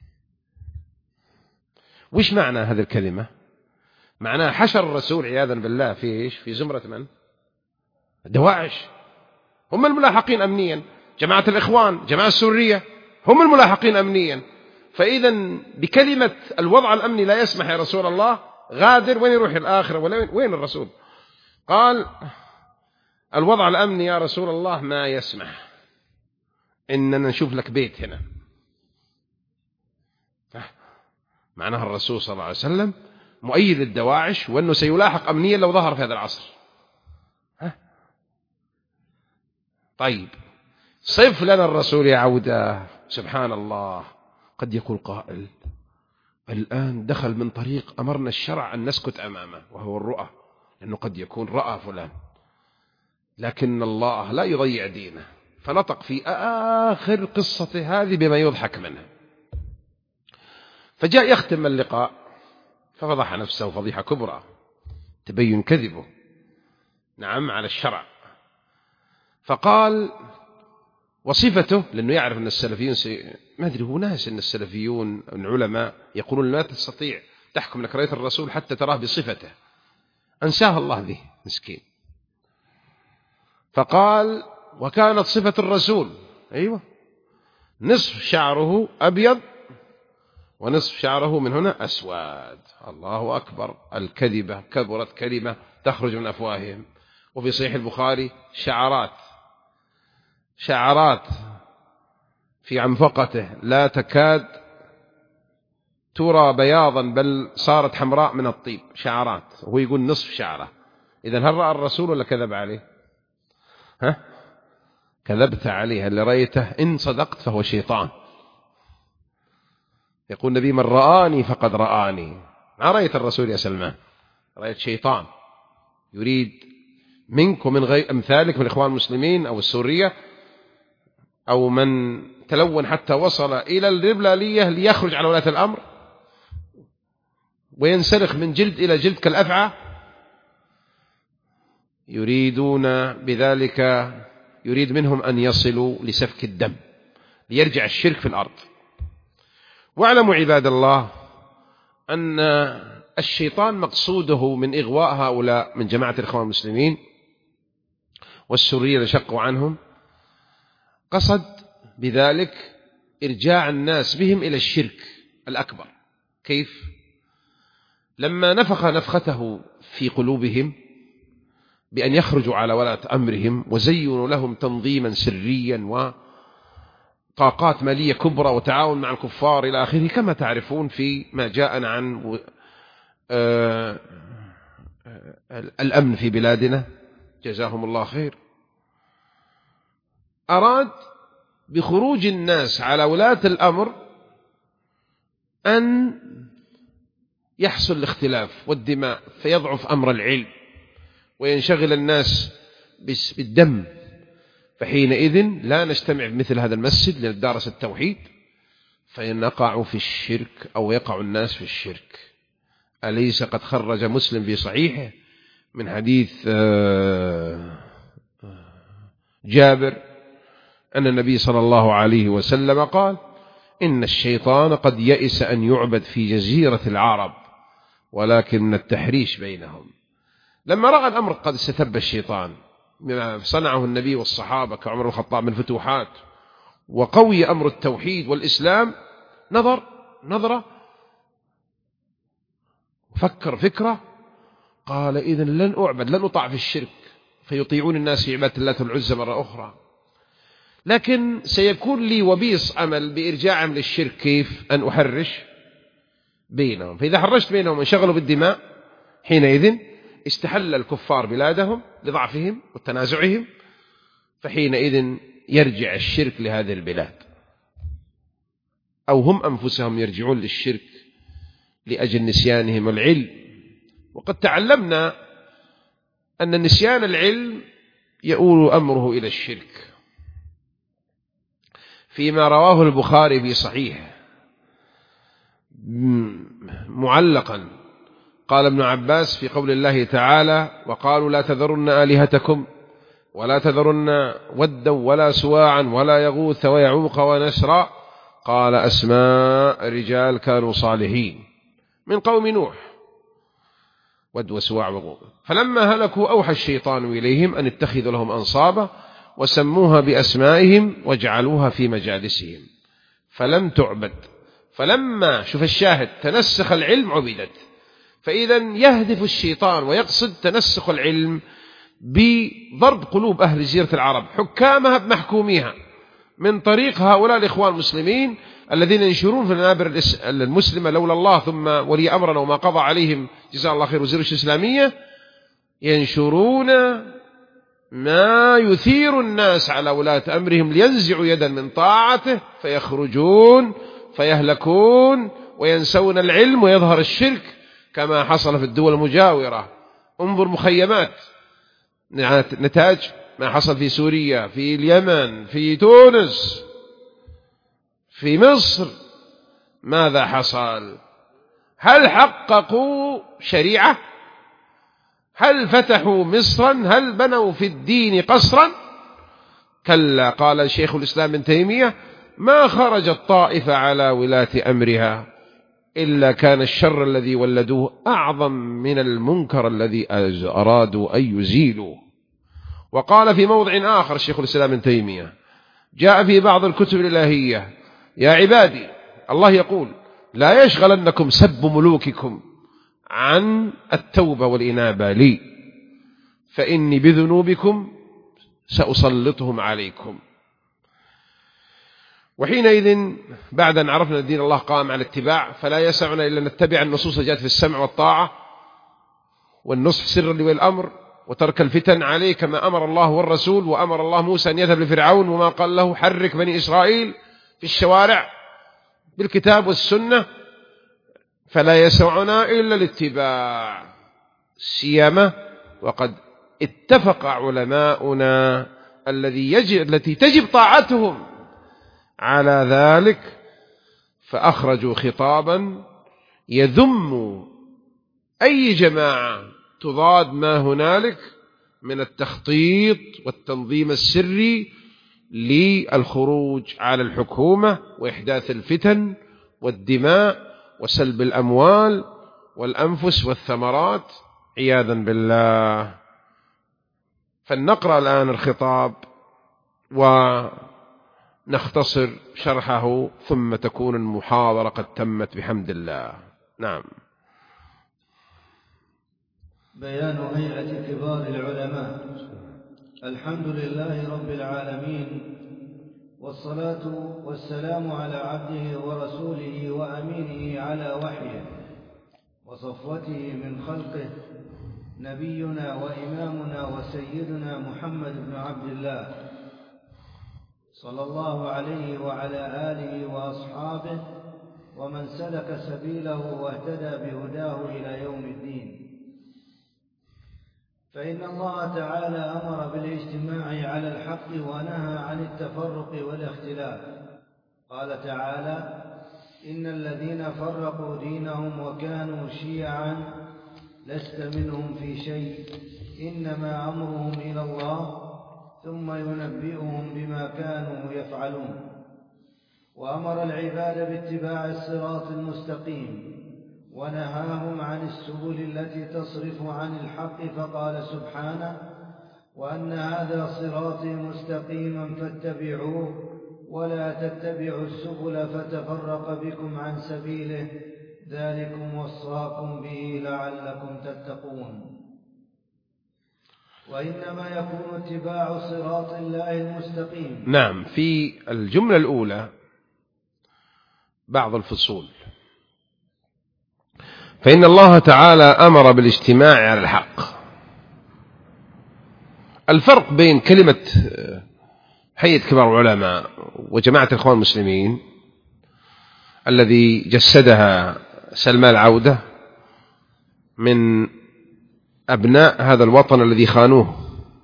وش معنى هذه الكلمة؟ معناه حشر الرسول عياذا بالله في إيش؟ في زمرة من؟ الدواعش، هم الملاحقين أمنيا. جماعة الإخوان، جماعة السورية، هم الملاحقين أمنيا. فإذا بكلمة الوضع الأمني لا يسمح يا رسول الله غادر، وين يروح الآخرة وين الرسول؟ قال الوضع الأمني يا رسول الله ما يسمح إننا نشوف لك بيت هنا. معناها الرسول صلى الله عليه وسلم مؤيد للدواعش، وأنه سيلاحق أمنيا لو ظهر في هذا العصر. طيب صف لنا الرسول يا عودة. سبحان الله، قد يقول قائل الآن دخل من طريق أمرنا الشرع أن نسكت أمامه وهو الرؤى، لأنه قد يكون رأى فلان، لكن الله لا يضيع دينه، فنطق في آخر قصته هذه بما يضحك منه. فجاء يختم اللقاء ففضح نفسه فضيحة كبرى تبين كذبه، نعم، على الشرع. فقال وصفته، لأنه يعرف أن السلفيون ما أدري هو ناس أن السلفيون العلماء يقولون لا تستطيع تحكم لك رأيت الرسول حتى تراه بصفته، أنساه الله به مسكين. فقال وكانت صفة الرسول أيوة نصف شعره أبيض ونصف شعره من هنا أسود. الله أكبر، الكذبة كبرت كلمة تخرج من أفواههم. وفي صحيح البخاري شعرات في عنفقته لا تكاد ترى بياضا بل صارت حمراء من الطيب، شعرات، وهو يقول نصف شعره. إذن هل رأى الرسول ولا كذب عليه؟ كذبت عليه، اللي رأيته إن صدقت فهو شيطان. يقول النبي من رآني فقد رآني. ما رأيت الرسول يا سلمان، رأيت شيطان يريد منك ومن غير أمثالك من الإخوان المسلمين أو السورية أو من تلون حتى وصل إلى الليبرالية ليخرج على ولاة الأمر وينسلخ من جلد إلى جلد كالأفعى، يريدون بذلك، يريد منهم أن يصلوا لسفك الدم ليرجع الشرك في الأرض. واعلموا عباد الله أن الشيطان مقصوده من إغواء هؤلاء من جماعة الإخوان المسلمين والسورية اللي شقوا عنهم، قصد بذلك إرجاع الناس بهم إلى الشرك الأكبر. كيف؟ لما نفخ نفخته في قلوبهم بأن يخرجوا على ولاة أمرهم وزينوا لهم تنظيما سريا وطاقات مالية كبرى وتعاون مع الكفار إلى آخره، كما تعرفون في ما جاءنا عن الأمن في بلادنا جزاهم الله خير. أراد بخروج الناس على ولاة الأمر أن يحصل الاختلاف والدماء فيضعف أمر العلم وينشغل الناس بالدم، فحينئذ لا نجتمع بمثل هذا المسجد لندارس التوحيد فنقع في الشرك أو يقع الناس في الشرك. أليس قد خرج مسلم في صحيحه من حديث جابر أن النبي صلى الله عليه وسلم قال إن الشيطان قد يئس أن يعبد في جزيرة العرب ولكن من التحريش بينهم. لما رأى الأمر قد استتب الشيطان بما صنعه النبي والصحابة كعمر بن الخطاب من فتوحات وقوي أمر التوحيد والإسلام، نظرة فكر فكرة، قال إذن لن أعبد، لن أطاع في الشرك، فيطيعون الناس في عبادة الله العزى مرة أخرى، لكن سيكون لي وبيص عمل بإرجاعهم للشرك. كيف؟ أن أحرش بينهم، فإذا حرشت بينهم انشغلوا بالدماء حينئذ استحل الكفار بلادهم لضعفهم وتنازعهم، فحينئذ يرجع الشرك لهذه البلاد، أو هم أنفسهم يرجعون للشرك لأجل نسيانهم العلم. وقد تعلمنا أن نسيان العلم يؤول أمره إلى الشرك، فيما رواه البخاري في صحيح معلقا قال ابن عباس في قول الله تعالى: وقالوا لا تذرن آلهتكم ولا تذرن ودا ولا سواعا ولا يغوث ويعوق ونسرا، قال أسماء رجال كانوا صالحين من قوم نوح، ود وسواع وغوث. فلما هلكوا أوحى الشيطان إليهم أن اتخذوا لهم أنصابا وسموها بأسمائهم وجعلوها في مجالسهم فلم تعبد. فلما شوف الشاهد تنسخ العلم عبدت. فإذا يهدف الشيطان ويقصد تنسخ العلم بضرب قلوب أهل جزيرة العرب حكامها بمحكوميها من طريق هؤلاء الإخوان المسلمين الذين ينشرون في المنابر المسلمة لولا الله ثم ولي أمرنا وما قضى عليهم جزاه الله خير وزير الإسلامية، ينشرون ما يثير الناس على ولاة أمرهم لينزعوا يدا من طاعته فيخرجون فيهلكون وينسون العلم ويظهر الشرك كما حصل في الدول المجاورة. انظر مخيمات، نتاج ما حصل في سوريا، في اليمن، في تونس، في مصر. ماذا حصل؟ هل حققوا شريعة؟ هل فتحوا مصرا؟ هل بنوا في الدين قصرا؟ كلا. قال شيخ الإسلام ابن تيمية: ما خرجت طائفة على ولاة أمرها إلا كان الشر الذي ولدوه أعظم من المنكر الذي أرادوا أن يزيلوا. وقال في موضع آخر شيخ الإسلام ابن تيمية: جاء في بعض الكتب الإلهية: يا عبادي، الله يقول: لا يشغلنكم سب ملوككم عن التوبة والإنابة لي، فإني بذنوبكم سأسلطهم عليكم. وحينئذ بعد أن عرفنا أن دين الله قام على الاتباع فلا يسعنا إلا أن نتبع النصوص جاءت في السمع والطاعة والنصح سرا لولي الأمر وترك الفتن عليه كما أمر الله والرسول. وأمر الله موسى أن يذهب لفرعون وما قال له: حرك بني إسرائيل في الشوارع بالكتاب والسنة. فلا يسعنا إلا الاتباع، سيما وقد اتفق علماؤنا التي تجب طاعتهم على ذلك، فأخرجوا خطابا يذم أي جماعة تضاد ما هنالك من التخطيط والتنظيم السري للخروج على الحكومة وإحداث الفتن والدماء وسلب الأموال والأنفس والثمرات عياذا بالله. فلنقرأ الآن الخطاب ونختصر شرحه ثم تكون المحاضرة قد تمت بحمد الله. نعم. بيان هيئة كبار العلماء. الحمد لله رب العالمين، والصلاة والسلام على عبده ورسوله وأمينه على وحيه وصفوته من خلقه، نبينا وإمامنا وسيدنا محمد بن عبد الله صلى الله عليه وعلى آله وأصحابه ومن سلك سبيله واهتدى بهداه إلى يوم الدين. فإن الله تعالى أمر بالاجتماع على الحق ونهى عن التفرق والاختلاف. قال تعالى: إن الذين فرقوا دينهم وكانوا شيعا لست منهم في شيء إنما أمرهم إلى الله ثم ينبئهم بما كانوا يفعلون. وأمر العباد باتباع الصراط المستقيم ونهاهم عن السبل التي تصرف عن الحق، فقال سبحانه: وأن هذا صراطي مستقيما فاتبعوه ولا تتبعوا السبل فتفرق بكم عن سبيله ذلكم وصاكم به لعلكم تتقون. وإنما يكون اتباع صراط الله المستقيم. نعم. في الجملة الأولى بعض الفصول. فإن الله تعالى أمر بالاجتماع على الحق. الفرق بين كلمة هيئة كبار العلماء وجماعة الإخوان المسلمين الذي جسدها سلمان العودة من أبناء هذا الوطن الذي خانوه،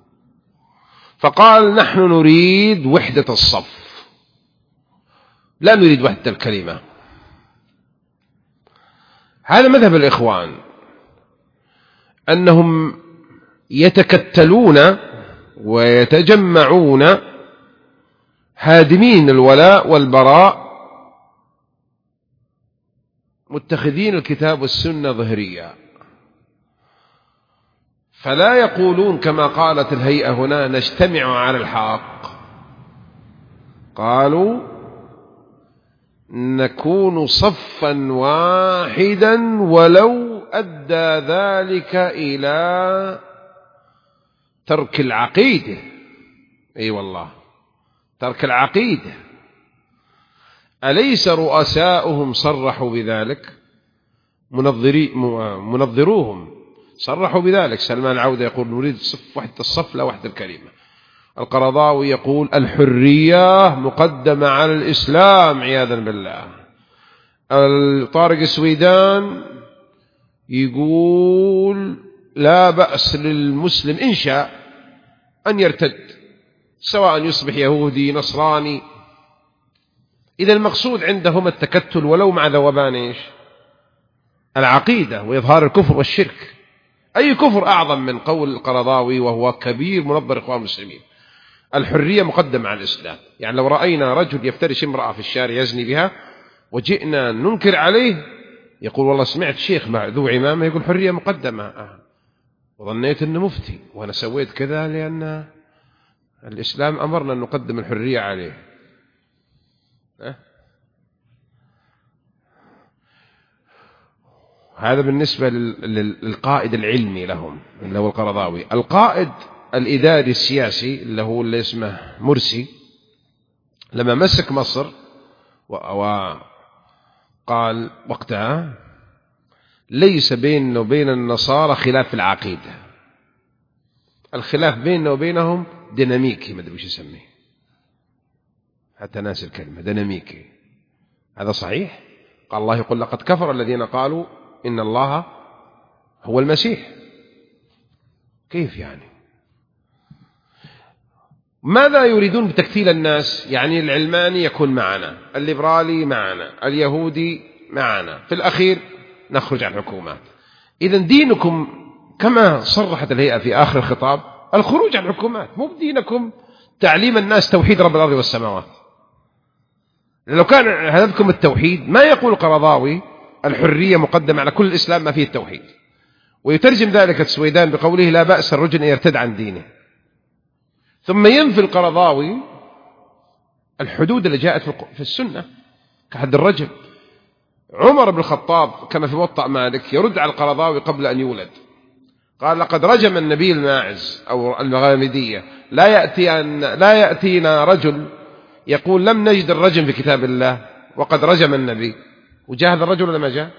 فقال نحن نريد وحدة الصف، لا نريد وحدة الكلمة. هذا مذهب الإخوان، أنهم يتكتلون ويتجمعون هادمين الولاء والبراء، متخذين الكتاب والسنة ظهريا، فلا يقولون كما قالت الهيئة هنا نجتمع على الحق، قالوا نكون صفا واحدا ولو أدى ذلك إلى ترك العقيدة. أي والله، ترك العقيدة. أليس رؤساؤهم صرحوا بذلك؟ منظروهم صرحوا بذلك. سلمان العودة يقول نريد وحدة الصف لا وحدة الكلمة. القرضاوي يقول الحرية مقدمة على الإسلام عياذا بالله. طارق السويدان يقول لا بأس للمسلم إن شاء أن يرتد، سواء يصبح يهودي نصراني. إذا المقصود عندهم التكتل ولو مع ذوبان إيش؟ العقيدة وإظهار الكفر والشرك. أي كفر أعظم من قول القرضاوي وهو كبير منظر إخوان المسلمين؟ الحرية مقدمة على الإسلام. يعني لو رأينا رجل يفترش امرأة في الشارع يزني بها وجئنا ننكر عليه، يقول والله سمعت شيخ مع ذو عمامة يقول حرية مقدمة، وظنيت أنه مفتي وأنا سويت كذا لأن الإسلام أمرنا أن نقدم الحرية عليه. هذا بالنسبة للقائد العلمي لهم اللي هو القرضاوي. القائد الإداري السياسي اللي هو اللي اسمه مرسي، لما مسك مصر وقال وقتها ليس بيننا وبين النصارى خلاف في العقيدة، الخلاف بيننا وبينهم ديناميكي، ما أدري وش يسميه، حتى ناس الكلمة ديناميكي. هذا صحيح؟ قال الله يقول لقد كفر الذين قالوا إن الله هو المسيح. كيف يعني؟ ماذا يريدون بتكتيل الناس؟ يعني العلماني يكون معنا، الليبرالي معنا، اليهودي معنا، في الأخير نخرج عن الحكومات. إذن دينكم كما صرحت الهيئة في آخر الخطاب الخروج عن الحكومات، مو بدينكم تعليم الناس توحيد رب الأرض والسماوات. لو كان هدفكم التوحيد ما يقول القرضاوي الحرية مقدمة على كل الإسلام ما فيه التوحيد، ويترجم ذلك السويدان بقوله لا بأس الرجل أن يرتد عن دينه. ثم ينفي القرضاوي الحدود اللي جاءت في السنة كحد الرجم. عمر بن الخطاب كما في موطأ مالك يرد على القرضاوي قبل أن يولد، قال لقد رجم النبي الماعز أو المغامدية، لا يأتينا رجل يقول لم نجد الرجم في كتاب الله وقد رجم النبي. وجاء هذا الرجل ولا ما جاء؟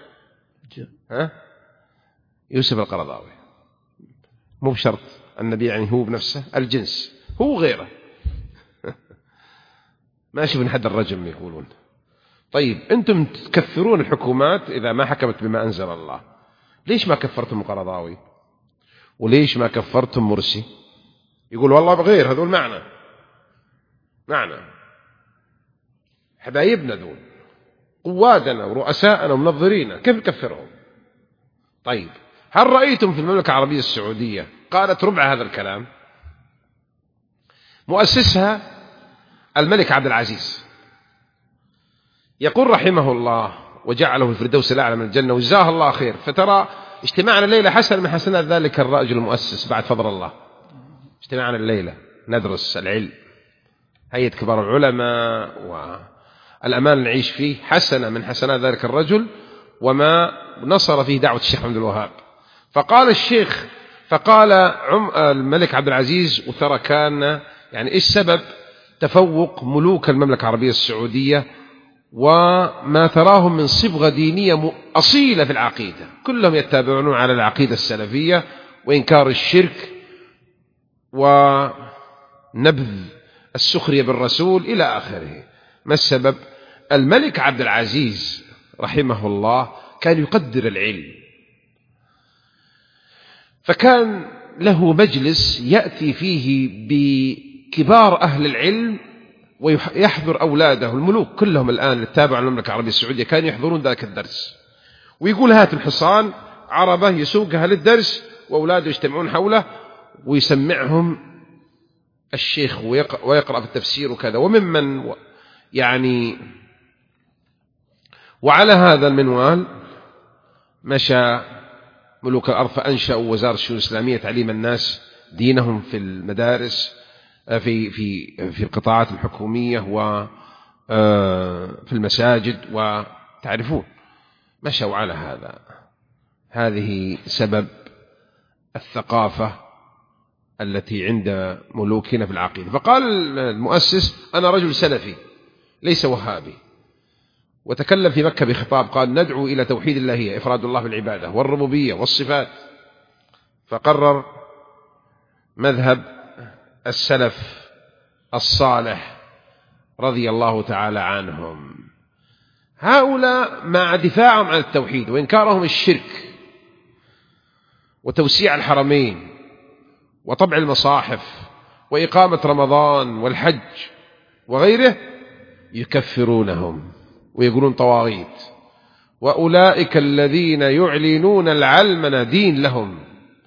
يوسف القرضاوي. مو بشرط النبي يعني هو بنفسه، الجنس هو غيره. ما شوف حد الرجم يقولون. طيب أنتم تكفرون الحكومات إذا ما حكمت بما أنزل الله، ليش ما كفرتم القرضاوي؟ وليش ما كفرتم مرسي؟ يقول والله بغير هذول معنا حبايبنا، دول قوادنا ورؤساءنا ومنظرينا، كيف نكفرهم؟ طيب هل رأيتم في المملكة العربية السعودية قالت ربع هذا الكلام؟ مؤسسها الملك عبد العزيز يقول رحمه الله وجعله في الفردوس الأعلى من الجنة وجزاه الله خير. فترى اجتماعنا الليلة حسن من حسنات ذلك الرجل المؤسس بعد فضل الله. اجتماعنا الليلة ندرس العلم، هيئة كبار العلماء والأمان اللي نعيش فيه حسنة من حسنات ذلك الرجل وما نصر فيه دعوة الشيخ عبد الوهاب. فقال الملك عبد العزيز وترى كان يعني إيش سبب تفوق ملوك المملكة العربية السعودية وما تراهم من صبغة دينية أصيلة في العقيدة، كلهم يتابعون على العقيدة السلفية وإنكار الشرك ونبذ السخرية بالرسول إلى آخره. ما السبب؟ الملك عبد العزيز رحمه الله كان يقدر العلم، فكان له مجلس يأتي فيه بكبار أهل العلم ويحضر أولاده الملوك كلهم الآن التابع للمملكة العربية السعودية كانوا يحضرون ذلك الدرس، ويقول هات الحصان عربة يسوقها للدرس وأولاده يجتمعون حوله ويسمعهم الشيخ ويقرأ في التفسير وكذا. وممن يعني وعلى هذا المنوال مشى ملوك الأرض فأنشأوا وزارة الشؤون الإسلامية تعليم الناس دينهم في المدارس في القطاعات الحكومية وفي المساجد، وتعرفون مشوا على هذا. هذه سبب الثقافة التي عند ملوكنا في العقيدة. فقال المؤسس أنا رجل سلفي ليس وهابي، وتكلم في مكة بخطاب قال ندعو إلى توحيد الله إفراد الله بالعبادة والربوبية والصفات. فقرر مذهب السلف الصالح رضي الله تعالى عنهم. هؤلاء مع دفاعهم عن التوحيد وإنكارهم الشرك وتوسيع الحرمين وطبع المصاحف وإقامة رمضان والحج وغيره يكفرونهم ويقولون طواغيت، وأولئك الذين يعلنون العلمنة دين لهم،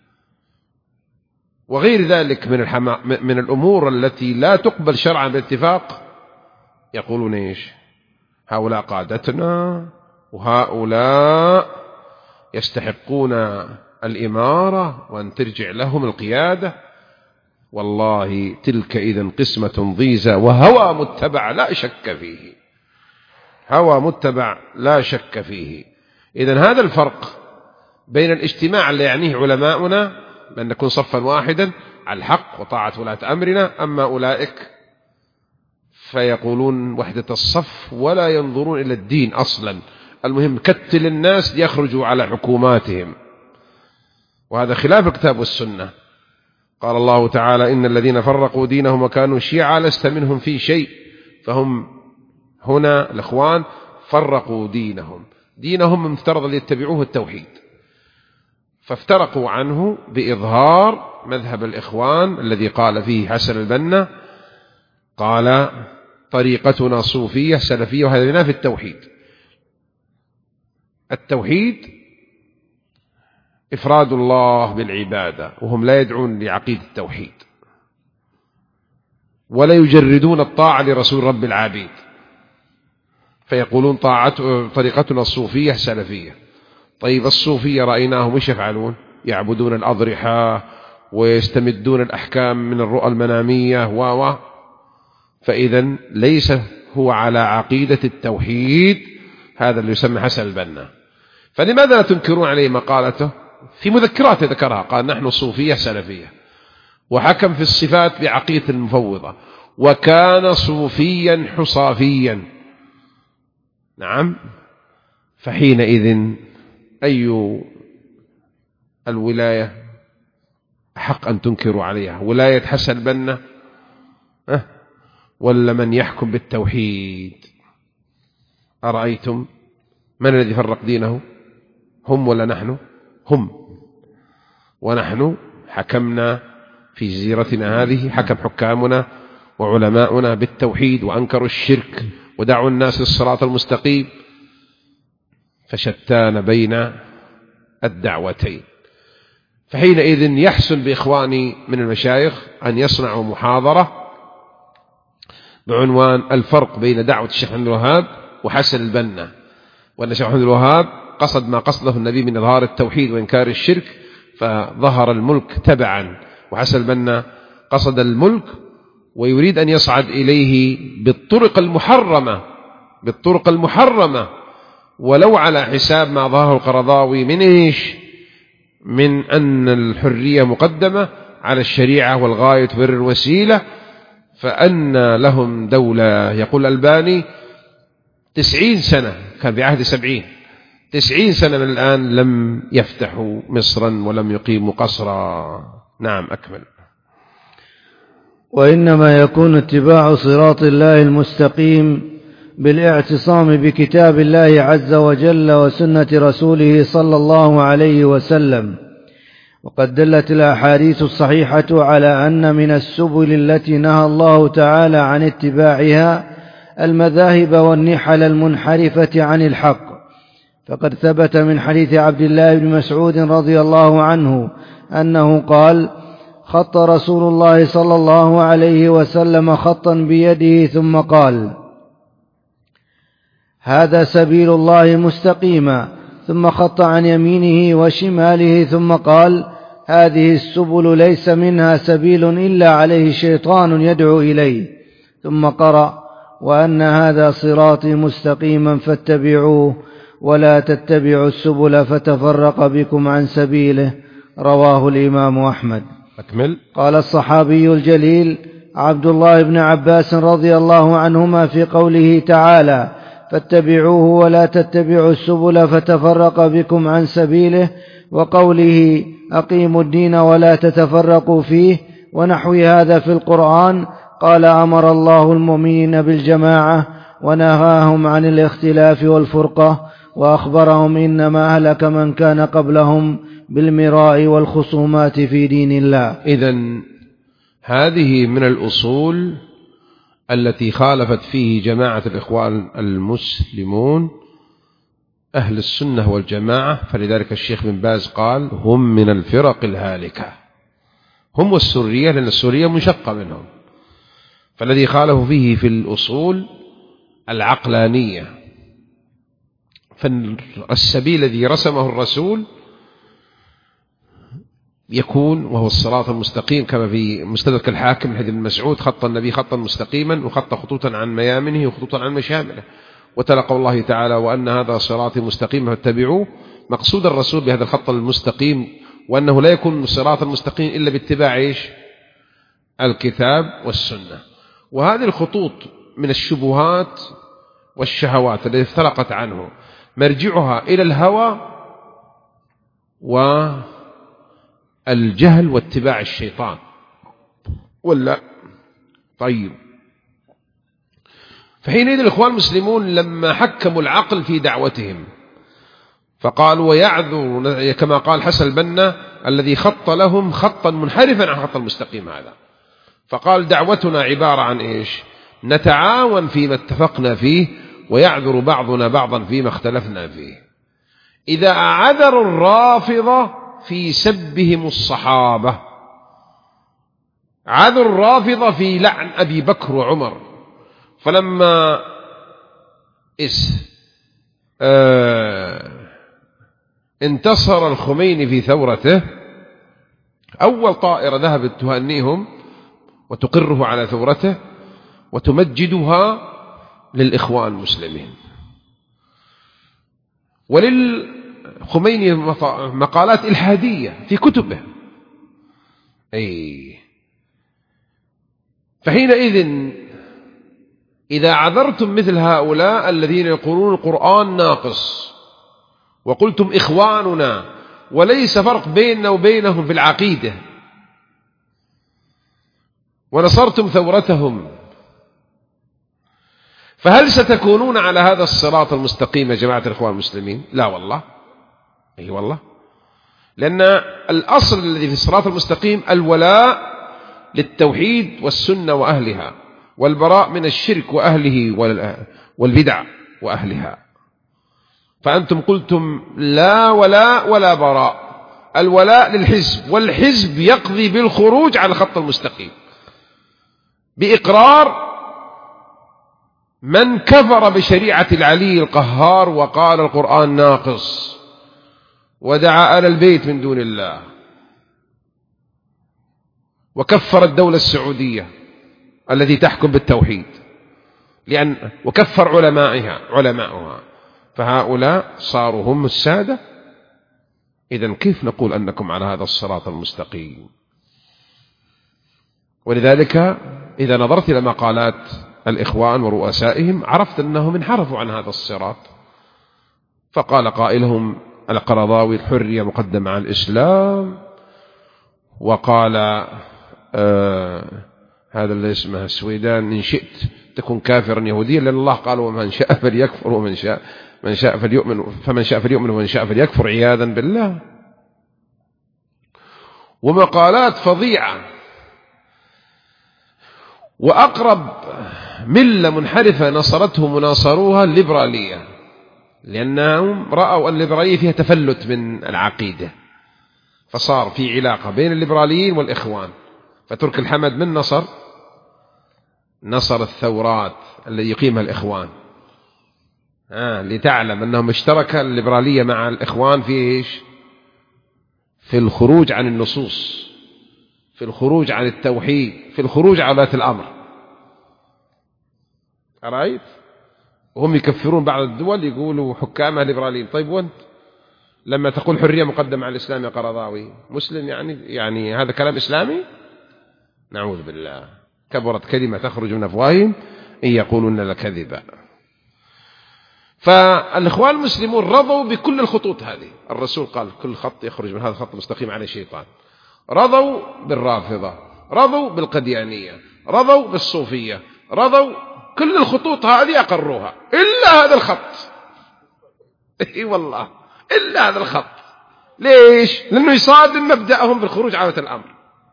وغير ذلك من الأمور التي لا تقبل شرعا باتفاق. يقولون إيش؟ هؤلاء قادتنا وهؤلاء يستحقون الإمارة وأن ترجع لهم القيادة. والله تلك إذن قسمة ضيزى وهوى متبع لا شك فيه، هوى متبع لا شك فيه. إذن هذا الفرق بين الاجتماع اللي يعنيه علماؤنا بأن نكون صفا واحدا على الحق وطاعة ولاة أمرنا، أما أولئك فيقولون وحدة الصف ولا ينظرون إلى الدين أصلا، المهم كتل الناس ليخرجوا على حكوماتهم، وهذا خلاف الكتاب والسنة. قال الله تعالى إن الذين فرقوا دينهم وكانوا شيعا لست منهم في شيء، فهم هنا الإخوان فرقوا دينهم مفترض أن يتبعوه التوحيد، فافترقوا عنه بإظهار مذهب الإخوان الذي قال فيه حسن البنا قال طريقتنا صوفية سلفية، وهذا ينافي التوحيد. التوحيد إفراد الله بالعبادة، وهم لا يدعون لعقيدة التوحيد ولا يجردون الطاعة لرسول رب العابد، فيقولون طريقتنا الصوفية سلفية. طيب الصوفية رأيناهم وش يفعلون؟ يعبدون الأضرحة ويستمدون الأحكام من الرؤى المنامية فإذا ليس هو على عقيدة التوحيد، هذا اللي يسمى حسن البنا. فلماذا لا تنكرون عليه مقالته؟ في مذكرات ذكرها قال نحن صوفية سلفية، وحكم في الصفات بعقيدة المفوضة، وكان صوفيا حصافيا. نعم، فحينئذ أي الولاية حق أن تنكروا عليها؟ ولاية حسن البنا ولا من يحكم بالتوحيد؟ أرأيتم من الذي فرق دينه؟ هم ولا نحن؟ هم، ونحن حكمنا في جزيرتنا هذه، حكم حكامنا وعلماؤنا بالتوحيد وأنكروا الشرك ودعوا الناس للصراط المستقيم، فشتان بين الدعوتين. فحينئذ يحسن بإخواني من المشايخ أن يصنعوا محاضرة بعنوان الفرق بين دعوة الشيخ محمد الوهاب وحسن البنا، وأن الشيخ محمد الوهاب قصد ما قصده النبي من إظهار التوحيد وإنكار الشرك فظهر الملك تبعا، وحسن البنا قصد الملك ويريد أن يصعد إليه بالطرق المحرمة ولو على حساب ما ظهره القرضاوي من إيش؟ من أن الحرية مقدمة على الشريعة والغاية بر الوسيلة، فأن لهم دولة. يقول الألباني 90 سنة كان في عهد 90 سنة من الآن لم يفتحوا مصرا ولم يقيموا قصرا. نعم أكمل. وإنما يكون اتباع صراط الله المستقيم بالاعتصام بكتاب الله عز وجل وسنة رسوله صلى الله عليه وسلم. وقد دلت الأحاديث الصحيحة على أن من السبل التي نهى الله تعالى عن اتباعها المذاهب والنحل المنحرفة عن الحق. فقد ثبت من حديث عبد الله بن مسعود رضي الله عنه أنه قال: خط رسول الله صلى الله عليه وسلم خطا بيده ثم قال: هذا سبيل الله مستقيما، ثم خط عن يمينه وشماله ثم قال: هذه السبل ليس منها سبيل إلا عليه شيطان يدعو إليه، ثم قرأ: وأن هذا صراطي مستقيما فاتبعوه ولا تتبعوا السبل فتفرق بكم عن سبيله. رواه الإمام أحمد. أكمل. قال الصحابي الجليل عبد الله بن عباس رضي الله عنهما في قوله تعالى: فاتبعوه ولا تتبعوا السبل فتفرق بكم عن سبيله، وقوله: أقيموا الدين ولا تتفرقوا فيه، ونحو هذا في القرآن، قال: أمر الله المؤمنين بالجماعة ونهاهم عن الاختلاف والفرقة، وأخبرهم إنما أهلك من كان قبلهم بالمراء والخصومات في دين الله. إذن هذه من الأصول التي خالفت فيه جماعة الإخوان المسلمون أهل السنة والجماعة. فلذلك الشيخ بن باز قال: هم من الفرق الهالكة، هم والسرية، لأن السرية منشقة منهم. فالذي خالفوا فيه في الأصول العقلانية. فالسبيل الذي رسمه الرسول يكون وهو الصراط المستقيم، كما في مستدرك الحاكم من حديث ابن مسعود: خط النبي خطا مستقيما وخط خطوطا عن ميامنه وخطوطا عن مشامله، وتلا قول الله تعالى: وأن هذا صراطي مستقيما فاتبعوه. مقصود الرسول بهذا الخط المستقيم وأنه لا يكون صراط المستقيم إلا باتباع الكتاب والسنة. وهذه الخطوط من الشبهات والشهوات التي افترقت عنه مرجعها إلى الهوى والجهل واتباع الشيطان، ولا؟ طيب، فحينئذ الإخوان المسلمون لما حكموا العقل في دعوتهم فقالوا: ويعذر، كما قال حسن البنا الذي خط لهم خطا منحرفا عن خط المستقيم هذا، فقال: دعوتنا عبارة عن إيش؟ نتعاون فيما اتفقنا فيه، ويعذر بعضنا بعضا فيما اختلفنا فيه. إذا عذروا الرافضة في سبهم الصحابة، عذر الرافضة في لعن أبي بكر وعمر، فلما انتصر الخميني في ثورته، أول طائرة ذهبت تهنيهم وتقره على ثورته وتمجدها للإخوان المسلمين. وللخميني مقالات إلحادية في كتبه. فحينئذ إذا عذرتم مثل هؤلاء الذين يقولون القرآن ناقص وقلتم إخواننا وليس فرق بيننا وبينهم في العقيدة، ونصرتم ثورتهم، فهل ستكونون على هذا الصراط المستقيم يا جماعة الإخوان المسلمين؟ لا والله. أي والله، لأن الأصل الذي في الصراط المستقيم الولاء للتوحيد والسنة وأهلها، والبراء من الشرك وأهله والبدع وأهلها. فأنتم قلتم لا ولاء ولا براء، الولاء للحزب، والحزب يقضي بالخروج على الخط المستقيم بإقرار من كفر بشريعة العلي القهار وقال القرآن ناقص ودعا آل البيت من دون الله، وكفر الدولة السعودية التي تحكم بالتوحيد وكفر علماؤها، فهؤلاء صاروا هم السادة. إذن كيف نقول أنكم على هذا الصراط المستقيم؟ ولذلك إذا نظرت إلى مقالات الإخوان ورؤسائهم عرفت أنهم انحرفوا عن هذا الصراط. فقال قائلهم القرضاوي: الحرية مقدمة على الإسلام، وقال هذا اللي اسمه السويدان: إن شئت تكون كافرا يهوديا، لأن الله قال ومن شاء فليكفر ومن شاء فليؤمن، فمن شاء فليؤمن ومن شاء فليكفر عياذا بالله. ومقالات فظيعة. وأقرب ملة منحرفة نصرته مناصروها الليبرالية، لأنهم رأوا الليبرالية فيها تفلت من العقيدة، فصار في علاقة بين الليبراليين والإخوان. فترك الحمد من نصر الثورات التي يقيمها الإخوان، لتعلم أنهم اشترك الليبرالية مع الإخوان في إيش؟ في الخروج عن النصوص، في الخروج عن التوحيد، في الخروج على ولاة الأمر. رأيت؟ وهم يكفرون بعض الدول، يقولوا حكامها ليبراليين. طيب وانت لما تقول حرية مقدمة على الإسلام يا قرضاوي مسلم يعني هذا كلام إسلامي؟ نعوذ بالله. كبرت كلمة تخرج من أفواههم إن يقولون لكذبا. فالإخوان المسلمون رضوا بكل الخطوط هذه. الرسول قال كل خط يخرج من هذا الخط مستقيم عليه شيطان. رضوا بالرافضة، رضوا بالقديانية، رضوا بالصوفية، رضوا كل الخطوط هذه أقروها إلا هذا الخط. اي والله إلا هذا الخط. ليش؟ لأنه يصادم مبدأهم بالخروج على ولاة الأمر.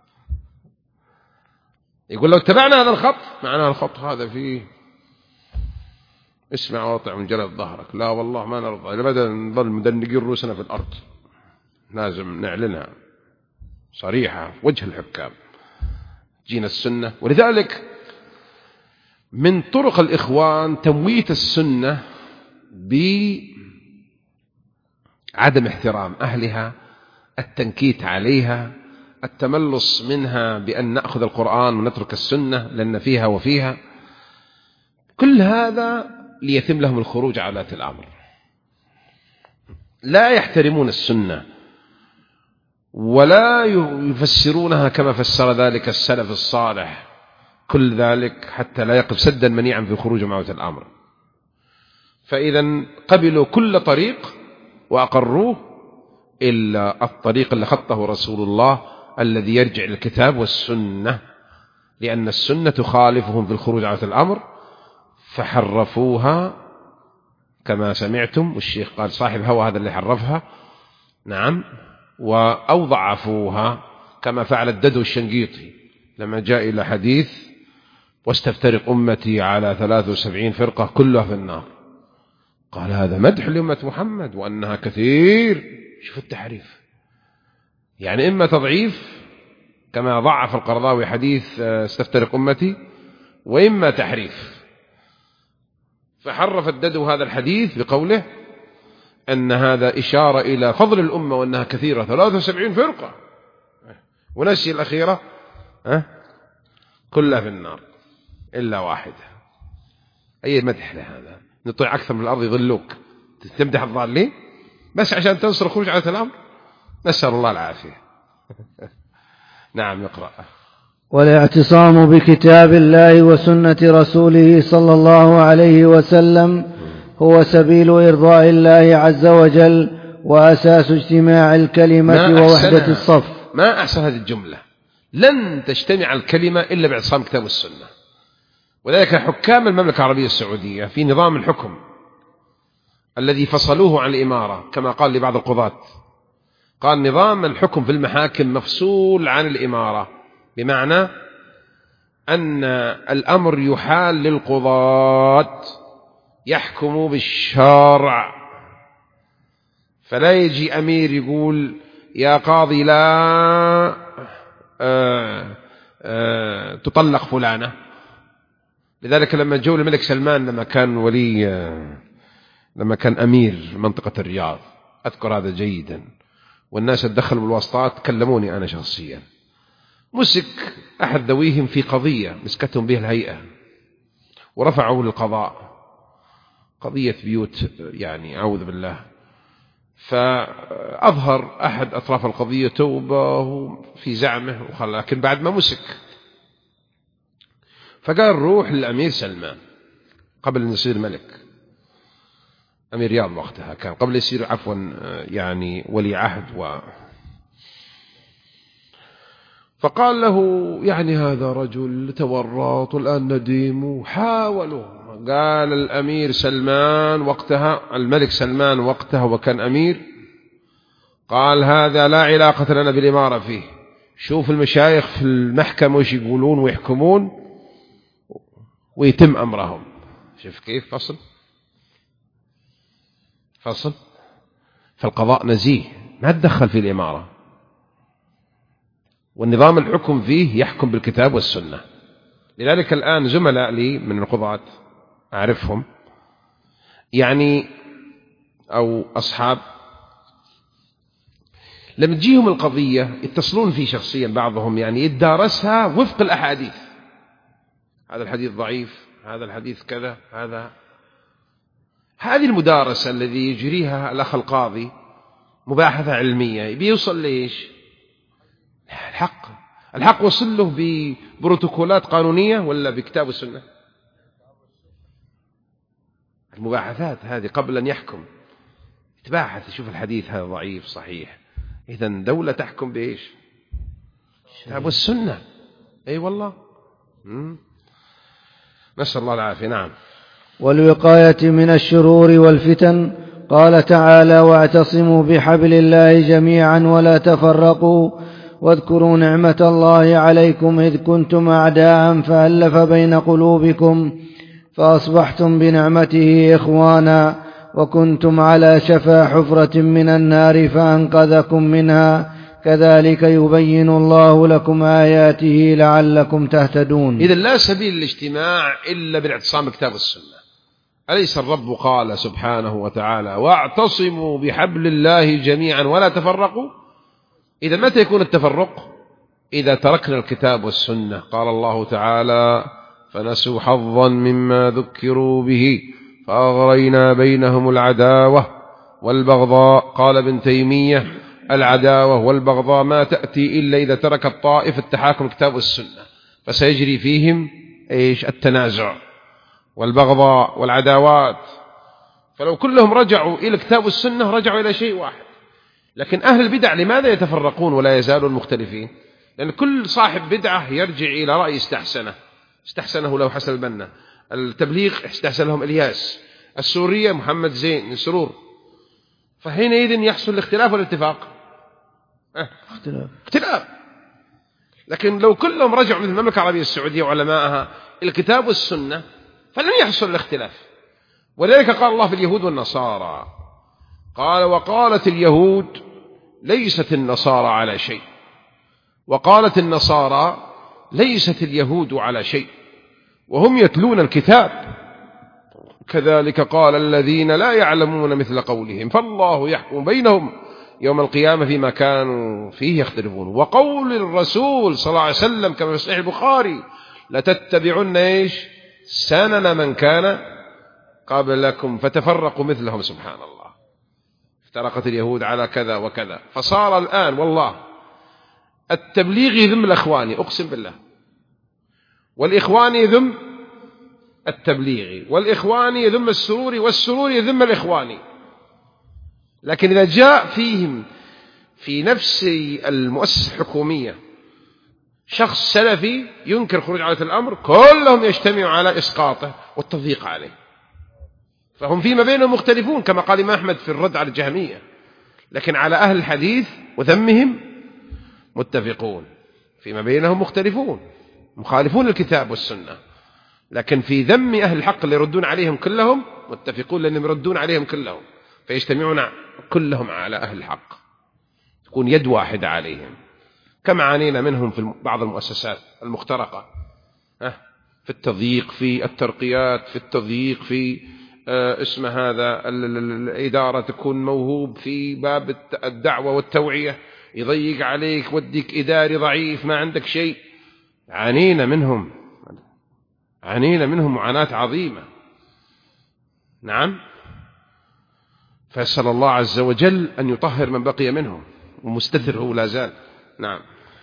يقول لو اتبعنا هذا الخط، معناه الخط هذا فيه اسمع واطع من جلد ظهرك. لا والله ما نرضى لبدا نظل مدنقين رؤوسنا في الأرض. لازم نعلنها صريحة في وجه الحكام. جينا السنة. ولذلك من طرق الإخوان تمويت السنة بعدم احترام أهلها، التنكيت عليها، التملص منها بأن نأخذ القرآن ونترك السنة لأن فيها وفيها. كل هذا ليتم لهم الخروج على ولاة الأمر. لا يحترمون السنة ولا يفسرونها كما فسر ذلك السلف الصالح. كل ذلك حتى لا يقف سدا منيعا في الخروج مع ولاة الأمر. فإذا قبلوا كل طريق وأقروه إلا الطريق اللي خطه رسول الله الذي يرجع للكتاب والسنة، لأن السنة تخالفهم في الخروج على الأمر فحرفوها كما سمعتم. والشيخ قال صاحب هوى هذا اللي حرفها. نعم. أو ضعفوها كما فعل الددو الشنقيطي لما جاء إلى حديث واستفترق أمتي على 73 فرقة كلها في النار، قال هذا مدح لأمة محمد وأنها كثير. شوف التحريف، يعني إما تضعيف كما ضعف القرضاوي حديث استفترق أمتي، وإما تحريف. فحرف الددو هذا الحديث بقوله أن هذا إشارة إلى فضل الأمة وأنها كثيرة 73 فرقة، ونسي الأخيرة كلها في النار إلا واحدة. أي مدح لهذا؟ نطيع أكثر من الأرض يضلوك، تمدح الضالين بس عشان تنصر خروج على الأمر. نسأل الله العافية. نعم يقرأ. والاعتصام بكتاب الله وسنة رسوله صلى الله عليه وسلم هو سبيل إرضاء الله عز وجل وأساس اجتماع الكلمة ووحدة الصف. ما أحسن هذه الجملة. لن تجتمع الكلمة إلا باعتصام كتاب والسنة. وذلك حكام المملكة العربية السعودية في نظام الحكم الذي فصلوه عن الإمارة، كما قال لبعض القضاة، قال نظام الحكم في المحاكم مفصول عن الإمارة، بمعنى أن الأمر يحال للقضاة يحكموا بالشرع. فلا يجي أمير يقول يا قاضي لا تطلق فلانة. لذلك لما جو الملك سلمان لما كان أمير منطقة الرياض، أذكر هذا جيدا، والناس تدخلوا بالواسطات، كلموني أنا شخصيا، مسك أحد ذويهم في قضية مسكتهم بها الهيئة ورفعوا للقضاء، قضية بيوت يعني أعوذ بالله. فأظهر أحد أطراف القضية توبة في زعمه، لكن بعد ما مسك فقال روح للأمير سلمان قبل أن يصير ملك، أمير رياض وقتها كان، قبل يصير عفوا يعني ولي عهد فقال له يعني هذا رجل تورط والآن نديم، وحاولوا. قال الأمير سلمان وقتها، الملك سلمان وقتها وكان أمير، قال هذا لا علاقة لنا بالإمارة فيه، شوف المشايخ في المحكمة وش يقولون ويحكمون ويتم أمرهم. شوف كيف فصل فالقضاء نزيه، ما تدخل في الإمارة، والنظام الحكم فيه يحكم بالكتاب والسنة. لذلك الآن زملاء لي من القضاة أعرفهم يعني أو أصحاب، لما تجيهم القضية يتصلون في شخصيا بعضهم يعني يتدارسها وفق الأحاديث، هذا الحديث ضعيف، هذا الحديث كذا، هذه المدارسة الذي يجريها الأخ القاضي مباحثة علمية، بيوصل ليش؟ الحق وصل له ببروتوكولات قانونية ولا بكتاب السنة؟ المباحثات هذه قبل أن يحكم يتباحث، يشوف الحديث هذا ضعيف صحيح. إذن دولة تحكم بإيش؟ كتاب السنة. أي والله. نسأل الله العافية. نعم. والوقاية من الشرور والفتن، قال تعالى واعتصموا بحبل الله جميعا ولا تفرقوا واذكروا نعمة الله عليكم إذ كنتم أعداء فألف بين قلوبكم فأصبحتم بنعمته إخوانا وكنتم على شفا حفرة من النار فأنقذكم منها كذلك يبين الله لكم آياته لعلكم تهتدون. إذن لا سبيل للاجتماع إلا بالاعتصام بكتاب السنة. أليس الرب قال سبحانه وتعالى واعتصموا بحبل الله جميعا ولا تفرقوا؟ إذا متى يكون التفرق؟ إذا تركنا الكتاب والسنة. قال الله تعالى فنسوا حظا مما ذكروا به فأغرينا بينهم العداوة والبغضاء. قال ابن تيمية العداوة والبغضاء ما تأتي إلا إذا ترك الطائف التحاكم الكتاب والسنة، فسيجري فيهم إيش؟ التنازع والبغضاء والعداوات. فلو كلهم رجعوا إلى الكتاب والسنة رجعوا إلى شيء واحد. لكن أهل البدع لماذا يتفرقون ولا يزالون مختلفين؟ لأن كل صاحب بدعة يرجع إلى رأي استحسنه له حسن البنا، التبليغ استحسن لهم إلياس، السورية محمد زين السرور. فحينئذ يحصل الاختلاف والاتفاق. اختلاف. لكن لو كلهم رجعوا مثل المملكة العربية السعودية وعلمائها إلى الكتاب والسنة فلن يحصل الاختلاف. ولذلك قال الله في اليهود والنصارى، قال وقالت اليهود ليست النصارى على شيء وقالت النصارى ليست اليهود على شيء وهم يتلون الكتاب كذلك قال الذين لا يعلمون مثل قولهم فالله يحكم بينهم يوم القيامة فيما كانوا فيه يختلفون. وقول الرسول صلى الله عليه وسلم كما في صحيح البخاري لتتبعن إيش؟ سنن من كان قبلكم فتفرقوا مثلهم. سبحان الله، افترقت اليهود على كذا وكذا. فصار الآن والله التبليغ يذم الأخواني، أقسم بالله، والإخواني يذم التبليغي، والإخواني يذم السروري، والسروري يذم الإخواني. لكن إذا جاء فيهم في نفس المؤسسة الحكومية شخص سلفي ينكر خروج على الأمر، كلهم يجتمعوا على إسقاطه والتضييق عليه. فهم فيما بينهم مختلفون كما قال الإمام أحمد في الرد على الجهمية، لكن على أهل الحديث وذمهم متفقون. فيما بينهم مختلفون مخالفون الكتاب والسنة، لكن في ذم أهل الحق اللي يردون عليهم كلهم متفقون، لأنهم يردون عليهم كلهم فيجتمعون كلهم على أهل الحق، تكون يد واحدة عليهم. كما عانينا منهم في بعض المؤسسات المخترقة، في التضييق في الترقيات، في التضييق في اسم هذا الإدارة، تكون موهوب في باب الدعوة والتوعية، يضيق عليك وديك إداري ضعيف ما عندك شيء. عانينا منهم معاناة عظيمة. نعم. فأسأل الله عز وجل أن يطهر من بقي منهم، ومستتر هو لا زال. نعم.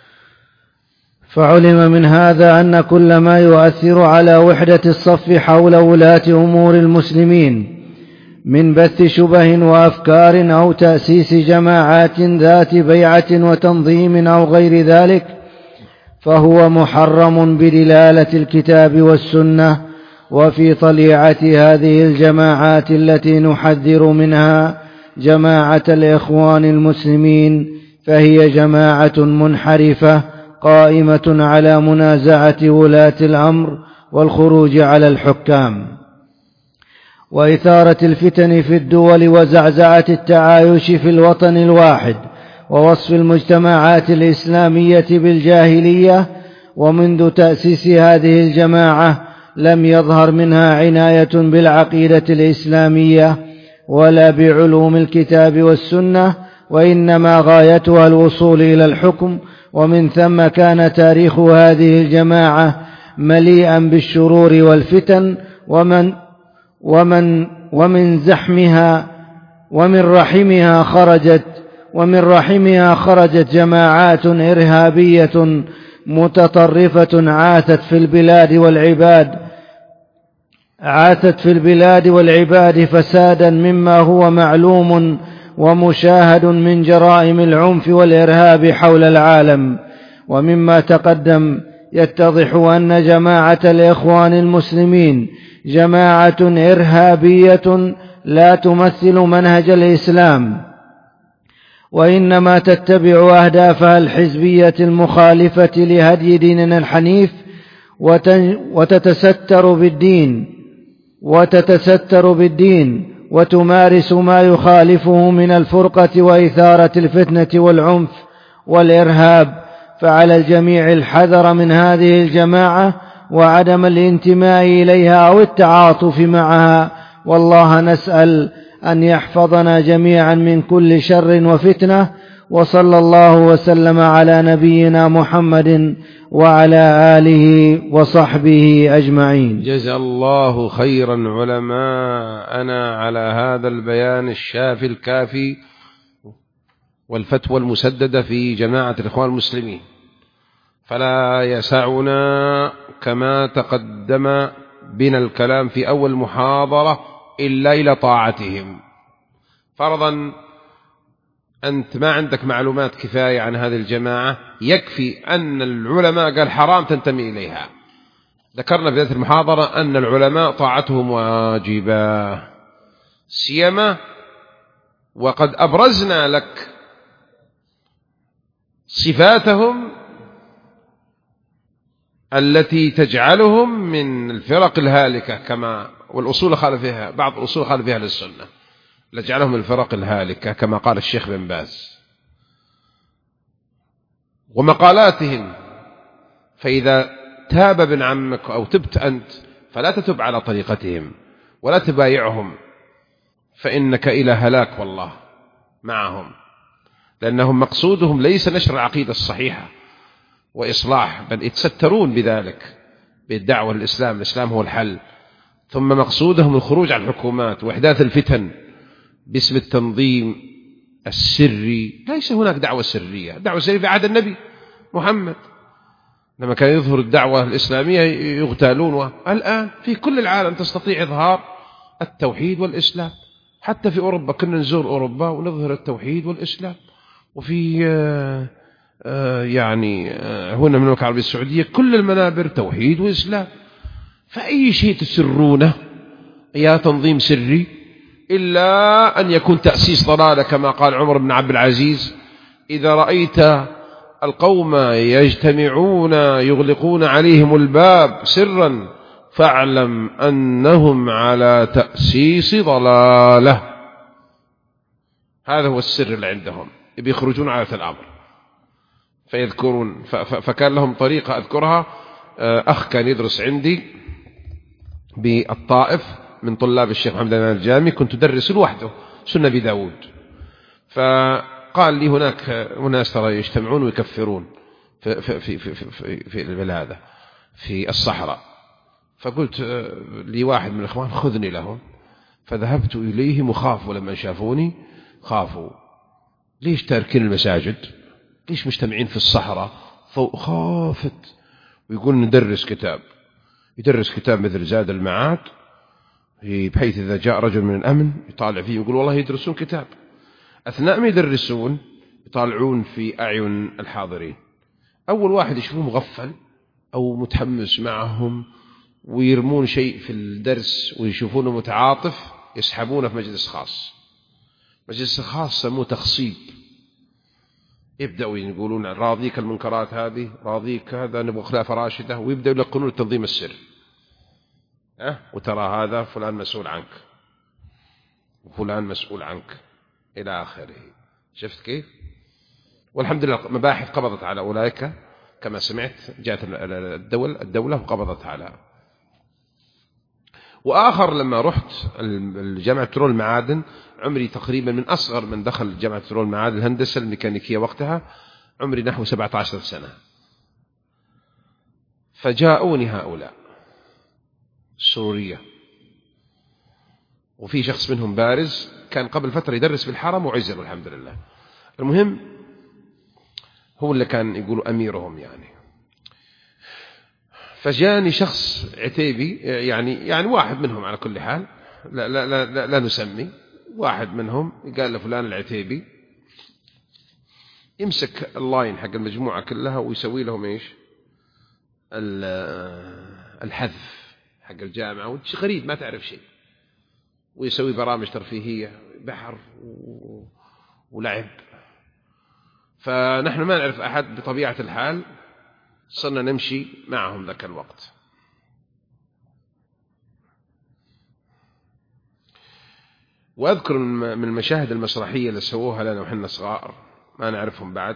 فعلم من هذا أن كل ما يؤثر على وحدة الصف حول ولاة أمور المسلمين من بث شبه وأفكار أو تأسيس جماعات ذات بيعة وتنظيم أو غير ذلك فهو محرم بدلالة الكتاب والسنة. وفي طليعة هذه الجماعات التي نحذر منها جماعة الإخوان المسلمين، فهي جماعة منحرفة قائمة على منازعة ولاة الأمر والخروج على الحكام وإثارة الفتن في الدول وزعزعة التعايش في الوطن الواحد ووصف المجتمعات الإسلامية بالجاهلية. ومنذ تأسيس هذه الجماعة لم يظهر منها عناية بالعقيدة الإسلامية ولا بعلوم الكتاب والسنة، وإنما غايتها الوصول إلى الحكم. ومن ثم كان تاريخ هذه الجماعة مليئا بالشرور والفتن، ومن زحمها ومن رحمها خرجت جماعات إرهابية متطرفة عاثت في البلاد والعباد فسادا مما هو معلوم ومشاهد من جرائم العنف والإرهاب حول العالم. ومما تقدم يتضح أن جماعة الإخوان المسلمين جماعة إرهابية لا تمثل منهج الإسلام، وإنما تتبع أهدافها الحزبية المخالفة لهدي ديننا الحنيف، وتتستر بالدين وتمارس ما يخالفه من الفرقة وإثارة الفتنة والعنف والإرهاب. فعلى الجميع الحذر من هذه الجماعة وعدم الانتماء إليها أو التعاطف معها، والله نسأل أن يحفظنا جميعا من كل شر وفتنة. وصلى الله وسلم على نبينا محمد وعلى آله وصحبه أجمعين. جزا الله خيرا علماءنا على هذا البيان الشافي الكافي والفتوى المسددة في جماعة الإخوان المسلمين. فلا يسعنا كما تقدم بنا الكلام في أول محاضرة إلا إلى طاعتهم. فرضا أنت ما عندك معلومات كفاية عن هذه الجماعة، يكفي أن العلماء قال حرام تنتمي إليها. ذكرنا في ذات المحاضرة أن العلماء طاعتهم واجبة سيما وقد أبرزنا لك صفاتهم التي تجعلهم من الفرق الهالكة كما والأصول خالف فيها بعض الأصول خالف فيها للسنة لجعلهم الفرق الهالكة كما قال الشيخ بن باز ومقالاتهم. فإذا تاب ابن عمك أو تبت أنت فلا تتب على طريقتهم ولا تبايعهم، فإنك إلى هلاك والله معهم، لأنهم مقصودهم ليس نشر العقيدة الصحيحة وإصلاح، بل يتسترون بذلك بالدعوة للإسلام. الإسلام هو الحل. ثم مقصودهم الخروج على الحكومات وإحداث الفتن باسم التنظيم السري. ليس هناك دعوة سرية. الدعوة السرية في عهد النبي محمد لما كان يظهر الدعوة الإسلامية يغتالون. الآن في كل العالم تستطيع إظهار التوحيد والإسلام. حتى في أوروبا كنا نزور أوروبا ونظهر التوحيد والإسلام. وفي هنا من المملكة العربية السعودية كل المنابر توحيد وإسلام. فأي شيء تسرونه يا تنظيم سري إلا أن يكون تأسيس ضلالة كما قال عمر بن عبد العزيز: إذا رأيت القوم يجتمعون يغلقون عليهم الباب سرا فاعلم أنهم على تأسيس ضلالة. هذا هو السر اللي عندهم، بيخرجون على الأمر فيذكرون. فكان لهم طريقة أذكرها. أخ كان يدرس عندي بالطائف من طلاب الشيخ محمد الجامي، كنت أدرس لوحده سنة بداود، فقال لي هناك ناس ترى يجتمعون ويكفرون في البلاد في الصحراء. فقلت لي واحد من الإخوان خذني لهم، فذهبت إليه مخاف، ولما شافوني خافوا. ليش تاركين المساجد؟ ليش مجتمعين في الصحراء؟ خافت. ويقول ندرس كتاب، يدرس كتاب مثل زاد المعاد، بحيث إذا جاء رجل من الأمن يطالع فيه يقول والله يدرسون كتاب. أثناء ما يدرسون يطالعون في أعين الحاضرين. أول واحد يشوفوه مغفل أو متحمس معهم ويرمون شيء في الدرس ويشوفونه متعاطف يسحبونه في مجلس خاص. مجلس خاص سموه تخصيب، يبدأوا يقولون راضيك المنكرات هذه، راضيك هذا، نبغى خلافة راشدة، ويبدأوا يلقنون التنظيم السري. وترى هذا فلان مسؤول عنك وفلان مسؤول عنك إلى آخره. شفت كيف؟ والحمد لله مباحث قبضت على أولئك كما سمعت، جاءت الدولة وقبضت على. وآخر لما رحت الجامعة بترول المعادن، عمري تقريبا من أصغر من دخل جامعة بترول المعادن الهندسة الميكانيكية وقتها، عمري نحو 17 سنة. فجاءوني هؤلاء السرورية، وفي شخص منهم بارز كان قبل فترة يدرس في الحرم وعزل والحمد لله. المهم هو اللي كان يقولوا أميرهم يعني. فجاني شخص عتيبي يعني واحد منهم على كل حال، لا نسمي، واحد منهم قال لفلان العتيبي يمسك اللاين حق المجموعة كلها ويسوي لهم إيش الحذف حق الجامعة، وشي غريب ما تعرف شيء، ويسوي برامج ترفيهية بحر ولعب. فنحن ما نعرف أحد بطبيعة الحال، صرنا نمشي معهم ذاك الوقت. وأذكر من المشاهد المسرحية اللي سووها لنا وحنا صغار ما نعرفهم بعد،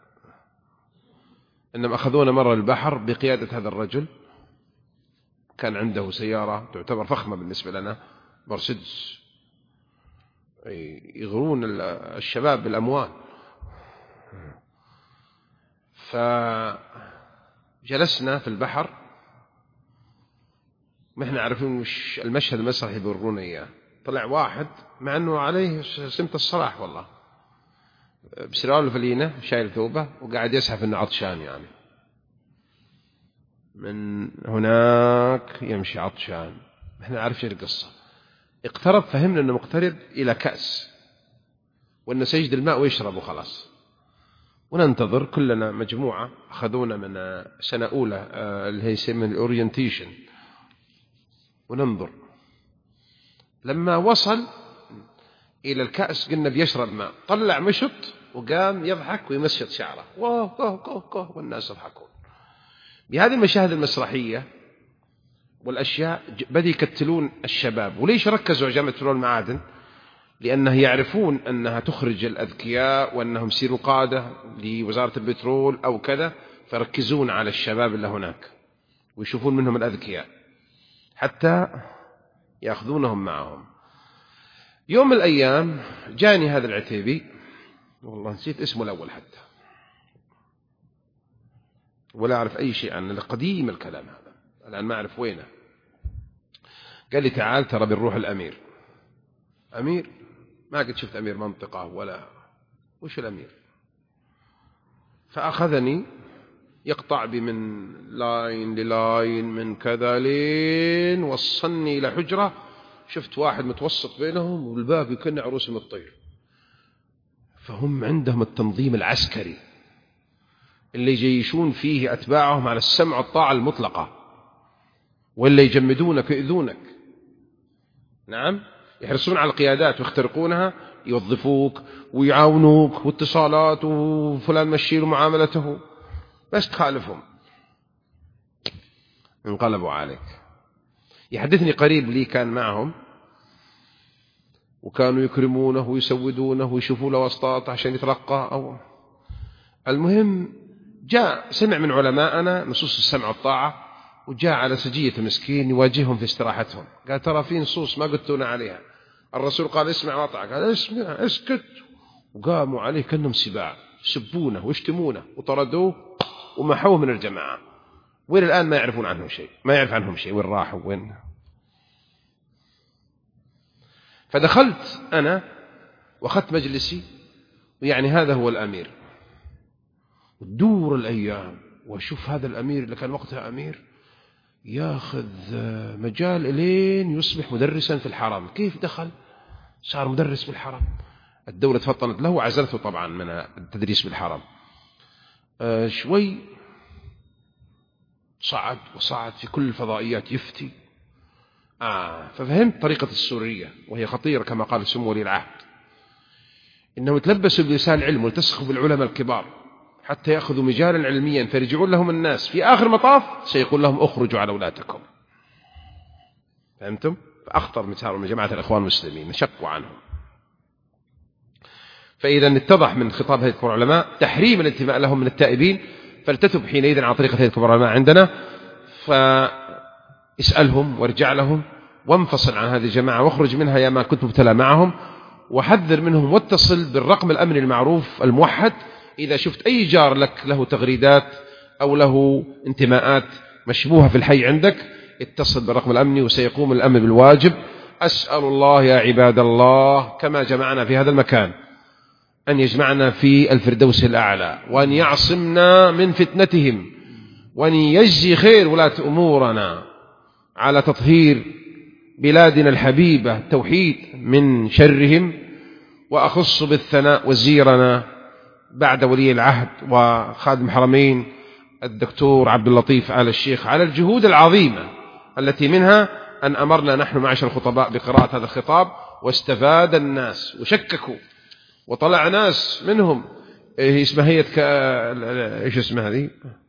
إنهم أخذونا مرة البحر بقيادة هذا الرجل، كان عنده سيارة تعتبر فخمة بالنسبة لنا، مرسيدس، يغرون الشباب بالأموال. فجلسنا في البحر ما احنا عارفين وش المشهد المسرحي بيورونا إياه. طلع واحد مع أنه عليه سمة الصلاح والله، بسروال الفلينة شايل ثوبه وقاعد يسحف إنه عطشان، يعني من هناك يمشي عطشان. احنا عارفين القصة. اقترب، فهمنا أنه مقترب إلى كأس وأنه سيجد الماء ويشرب وخلاص. وننتظر كلنا مجموعة، أخذونا من سنة أولى اللي هي يسمى الأورينتيشن، وننظر. لما وصل إلى الكأس قلنا بيشرب ماء، طلع مشط وقام يضحك ويمشط شعره، والناس يضحكون. بهذه المشاهد المسرحية والأشياء بدأوا يكتلون الشباب. وليش ركزوا على جامعة بترول المعادن؟ لأنه يعرفون أنها تخرج الأذكياء وأنهم يصيروا قادة لوزارة البترول أو كذا، فركزون على الشباب اللي هناك ويشوفون منهم الأذكياء حتى يأخذونهم معهم. يوم من الأيام جاني هذا العتيبي، والله نسيت اسمه الأول حتى ولا أعرف أي شيء عنه، قديم الكلام هذا الآن ما أعرف وينه. قال لي تعال ترى بنروح الأمير. أمير؟ ما قد شفت أمير منطقة ولا وش الأمير. فأخذني يقطع بي من لاين للاين من كذا لين وصلني إلى حجرة، شفت واحد متوسط بينهم والباب يكن عروس من الطير. فهم عندهم التنظيم العسكري اللي يجيشون فيه أتباعهم على السمع والطاعة المطلقة، واللي يجمدونك ويؤذونك. نعم، يحرصون على القيادات ويخترقونها، يوظفوك ويعاونوك واتصالات وفلان مشيله معاملته، بس تخالفهم انقلبوا عليك. يحدثني قريب لي كان معهم وكانوا يكرمونه ويسودونه ويشوفوا له واسطات عشان يترقى. أو المهم جاء سمع من علماءنا نصوص السمع والطاعة، وجاء على سجية مسكين يواجههم في استراحتهم. قال ترى في نصوص ما قلتونا عليها، الرسول قال اسمع واطع، قال اسمع اسكت. وقاموا عليه كأنهم سباع، سبونه واشتمونه وطردوه ومحوه من الجماعة. وإلى الآن ما يعرفون عنهم شيء، ما يعرف عنهم شيء، وين راحوا وين. فدخلت أنا وأخذت مجلسي، ويعني هذا هو الأمير. تدور الأيام وأشوف هذا الأمير اللي كان وقتها أمير ياخذ مجال إلين يصبح مدرسا في الحرم. كيف دخل صار مدرس في الحرم؟ الدولة تفطنت له وعزلته طبعا من التدريس بالحرم. شوي وصعد في كل الفضائيات يفتي. ففهمت طريقة السورية، وهي خطيرة كما قال سمو ولي العهد، إنهم يتلبسوا بلسان العلم والتصقوا بالعلماء الكبار حتى يأخذوا مجالا علميا فيرجعون لهم الناس في آخر مطاف سيقول لهم اخرجوا على أولادكم. فهمتم؟ فأخطر مثال من جماعة الإخوان المسلمين شقوا عنهم. فإذا اتضح من خطاب هيئة كبار العلماء تحريم الانتماء لهم من التائبين، فالتتب حينئذ عن طريقة هيئة كبار العلماء عندنا، فاسألهم وارجع لهم وانفصل عن هذه الجماعة واخرج منها يا ما كنت مبتلى معهم، وحذر منهم، واتصل بالرقم الأمني المعروف الموحد. إذا شفت أي جار لك له تغريدات أو له انتماءات مشبوهة في الحي عندك اتصل بالرقم الأمني وسيقوم الأمن بالواجب. أسأل الله يا عباد الله كما جمعنا في هذا المكان أن يجمعنا في الفردوس الأعلى، وأن يعصمنا من فتنتهم، وأن يجزي خير ولاة أمورنا على تطهير بلادنا الحبيبة التوحيد من شرهم. وأخص بالثناء وزيرنا بعد ولي العهد وخادم الحرمين الدكتور عبد اللطيف آل الشيخ على الجهود العظيمة التي منها أن أمرنا نحن معشر الخطباء بقراءة هذا الخطاب، واستفاد الناس وشككوا وطلع ناس منهم اسمها هيئة ايش اسمها هذه؟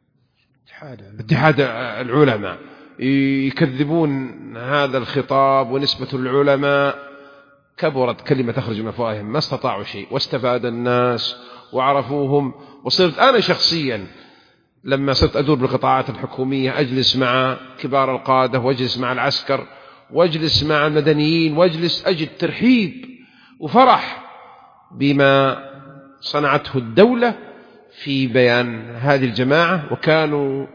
اتحاد العلماء يكذبون هذا الخطاب ونسبة العلماء. كبرت كلمة تخرج من أفواههم، ما استطاعوا شيء، واستفاد الناس وعرفوهم. وصرت أنا شخصيا لما صرت أدور بالقطاعات الحكومية أجلس مع كبار القادة واجلس مع العسكر واجلس مع المدنيين واجلس أجد ترحيب وفرح بما صنعته الدولة في بيان هذه الجماعة، وكانوا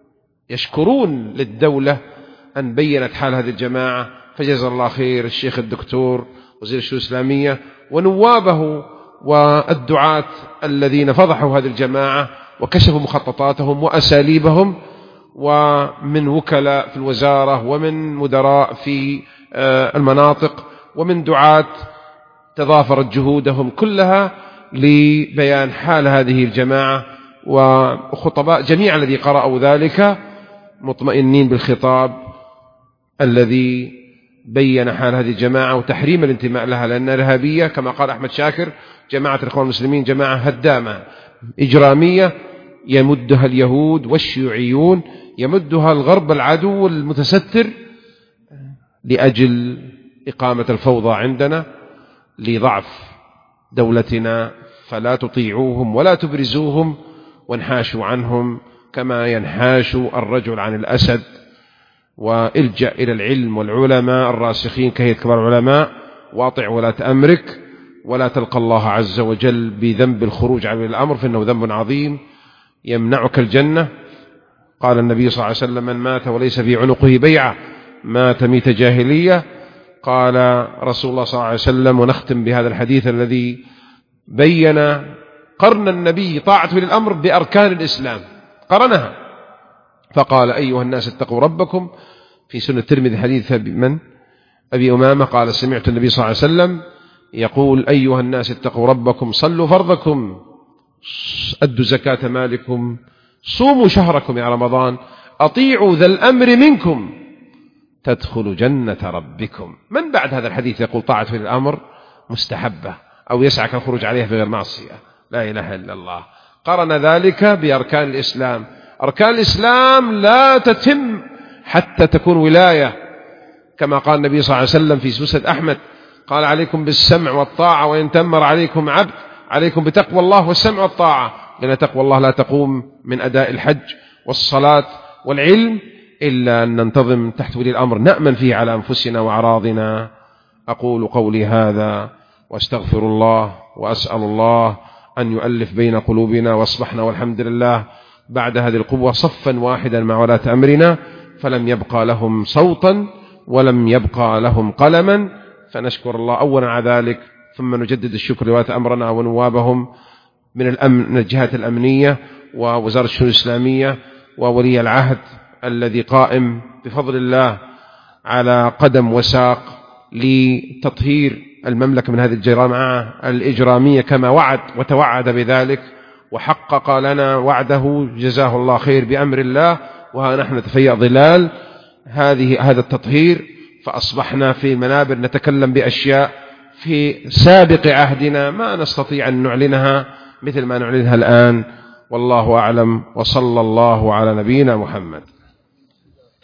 يشكرون للدولة أن بينت حال هذه الجماعة. فجزا الله خير الشيخ الدكتور وزير الشؤون الإسلامية ونوابه والدعاة الذين فضحوا هذه الجماعة وكشفوا مخططاتهم وأساليبهم، ومن وكلاء في الوزارة ومن مدراء في المناطق ومن دعاة تضافرت جهودهم كلها لبيان حال هذه الجماعة. وخطباء جميع الذي قرأوا ذلك مطمئنين بالخطاب الذي بين حال هذه الجماعة وتحريم الانتماء لها، لأنها إرهابية كما قال أحمد شاكر. جماعة الإخوان المسلمين جماعة هدامة إجرامية يمدها اليهود والشيوعيون، يمدها الغرب العدو المتستر لأجل إقامة الفوضى عندنا لضعف دولتنا. فلا تطيعوهم ولا تبرزوهم وانحاشوا عنهم كما ينحاش الرجل عن الأسد، والجأ إلى العلم والعلماء الراسخين كهيئة كبار العلماء، واطع ولاة أمرك، ولا تلقى الله عز وجل بذنب الخروج عن الأمر فإنه ذنب عظيم يمنعك الجنة. قال النبي صلى الله عليه وسلم من مات وليس في عنقه بيعة مات ميت جاهلية. قال رسول الله صلى الله عليه وسلم، ونختم بهذا الحديث الذي بين قرن النبي طاعته للأمر بأركان الإسلام، قرنها فقال أيها الناس اتقوا ربكم. في سنة الترمذي حديث من أبي أمامة قال سمعت النبي صلى الله عليه وسلم يقول أيها الناس اتقوا ربكم صلوا فرضكم أدوا زكاة مالكم صوموا شهركم يا رمضان أطيعوا ذا الأمر منكم تدخلوا جنة ربكم. من بعد هذا الحديث يقول طاعته للأمر مستحبة أو يسعك الخروج عليها في غير معصية؟ لا إله إلا الله. قرن ذلك بأركان الإسلام. أركان الإسلام لا تتم حتى تكون ولاية، كما قال النبي صلى الله عليه وسلم في مسند أحمد قال عليكم بالسمع والطاعة وإن تمر عليكم عبد عليكم بتقوى الله والسمع والطاعة، لأن تقوى الله لا تقوم من أداء الحج والصلاة والعلم إلا أن ننتظم تحت ولي الأمر نأمن فيه على أنفسنا وأعراضنا. أقول قولي هذا وأستغفر الله وأسأل الله أن يؤلف بين قلوبنا وأصبحنا والحمد لله بعد هذه القوة صفا واحدا مع ولاة أمرنا، فلم يبقى لهم صوتا ولم يبقى لهم قلما، فنشكر الله أولا على ذلك، ثم نجدد الشكر لولاة أمرنا ونوابهم من الجهات الأمنية ووزارة الشؤون الإسلامية وولي العهد الذي قائم بفضل الله على قدم وساق لتطهير المملكة من هذه الجرائم الإجرامية كما وعد وتوعد بذلك وحقق لنا وعده جزاه الله خير بأمر الله. وها نحن نتفيأ ظلال هذا التطهير، فأصبحنا في منابر نتكلم بأشياء في سابق عهدنا ما نستطيع أن نعلنها مثل ما نعلنها الآن. والله أعلم، وصلى الله على نبينا محمد.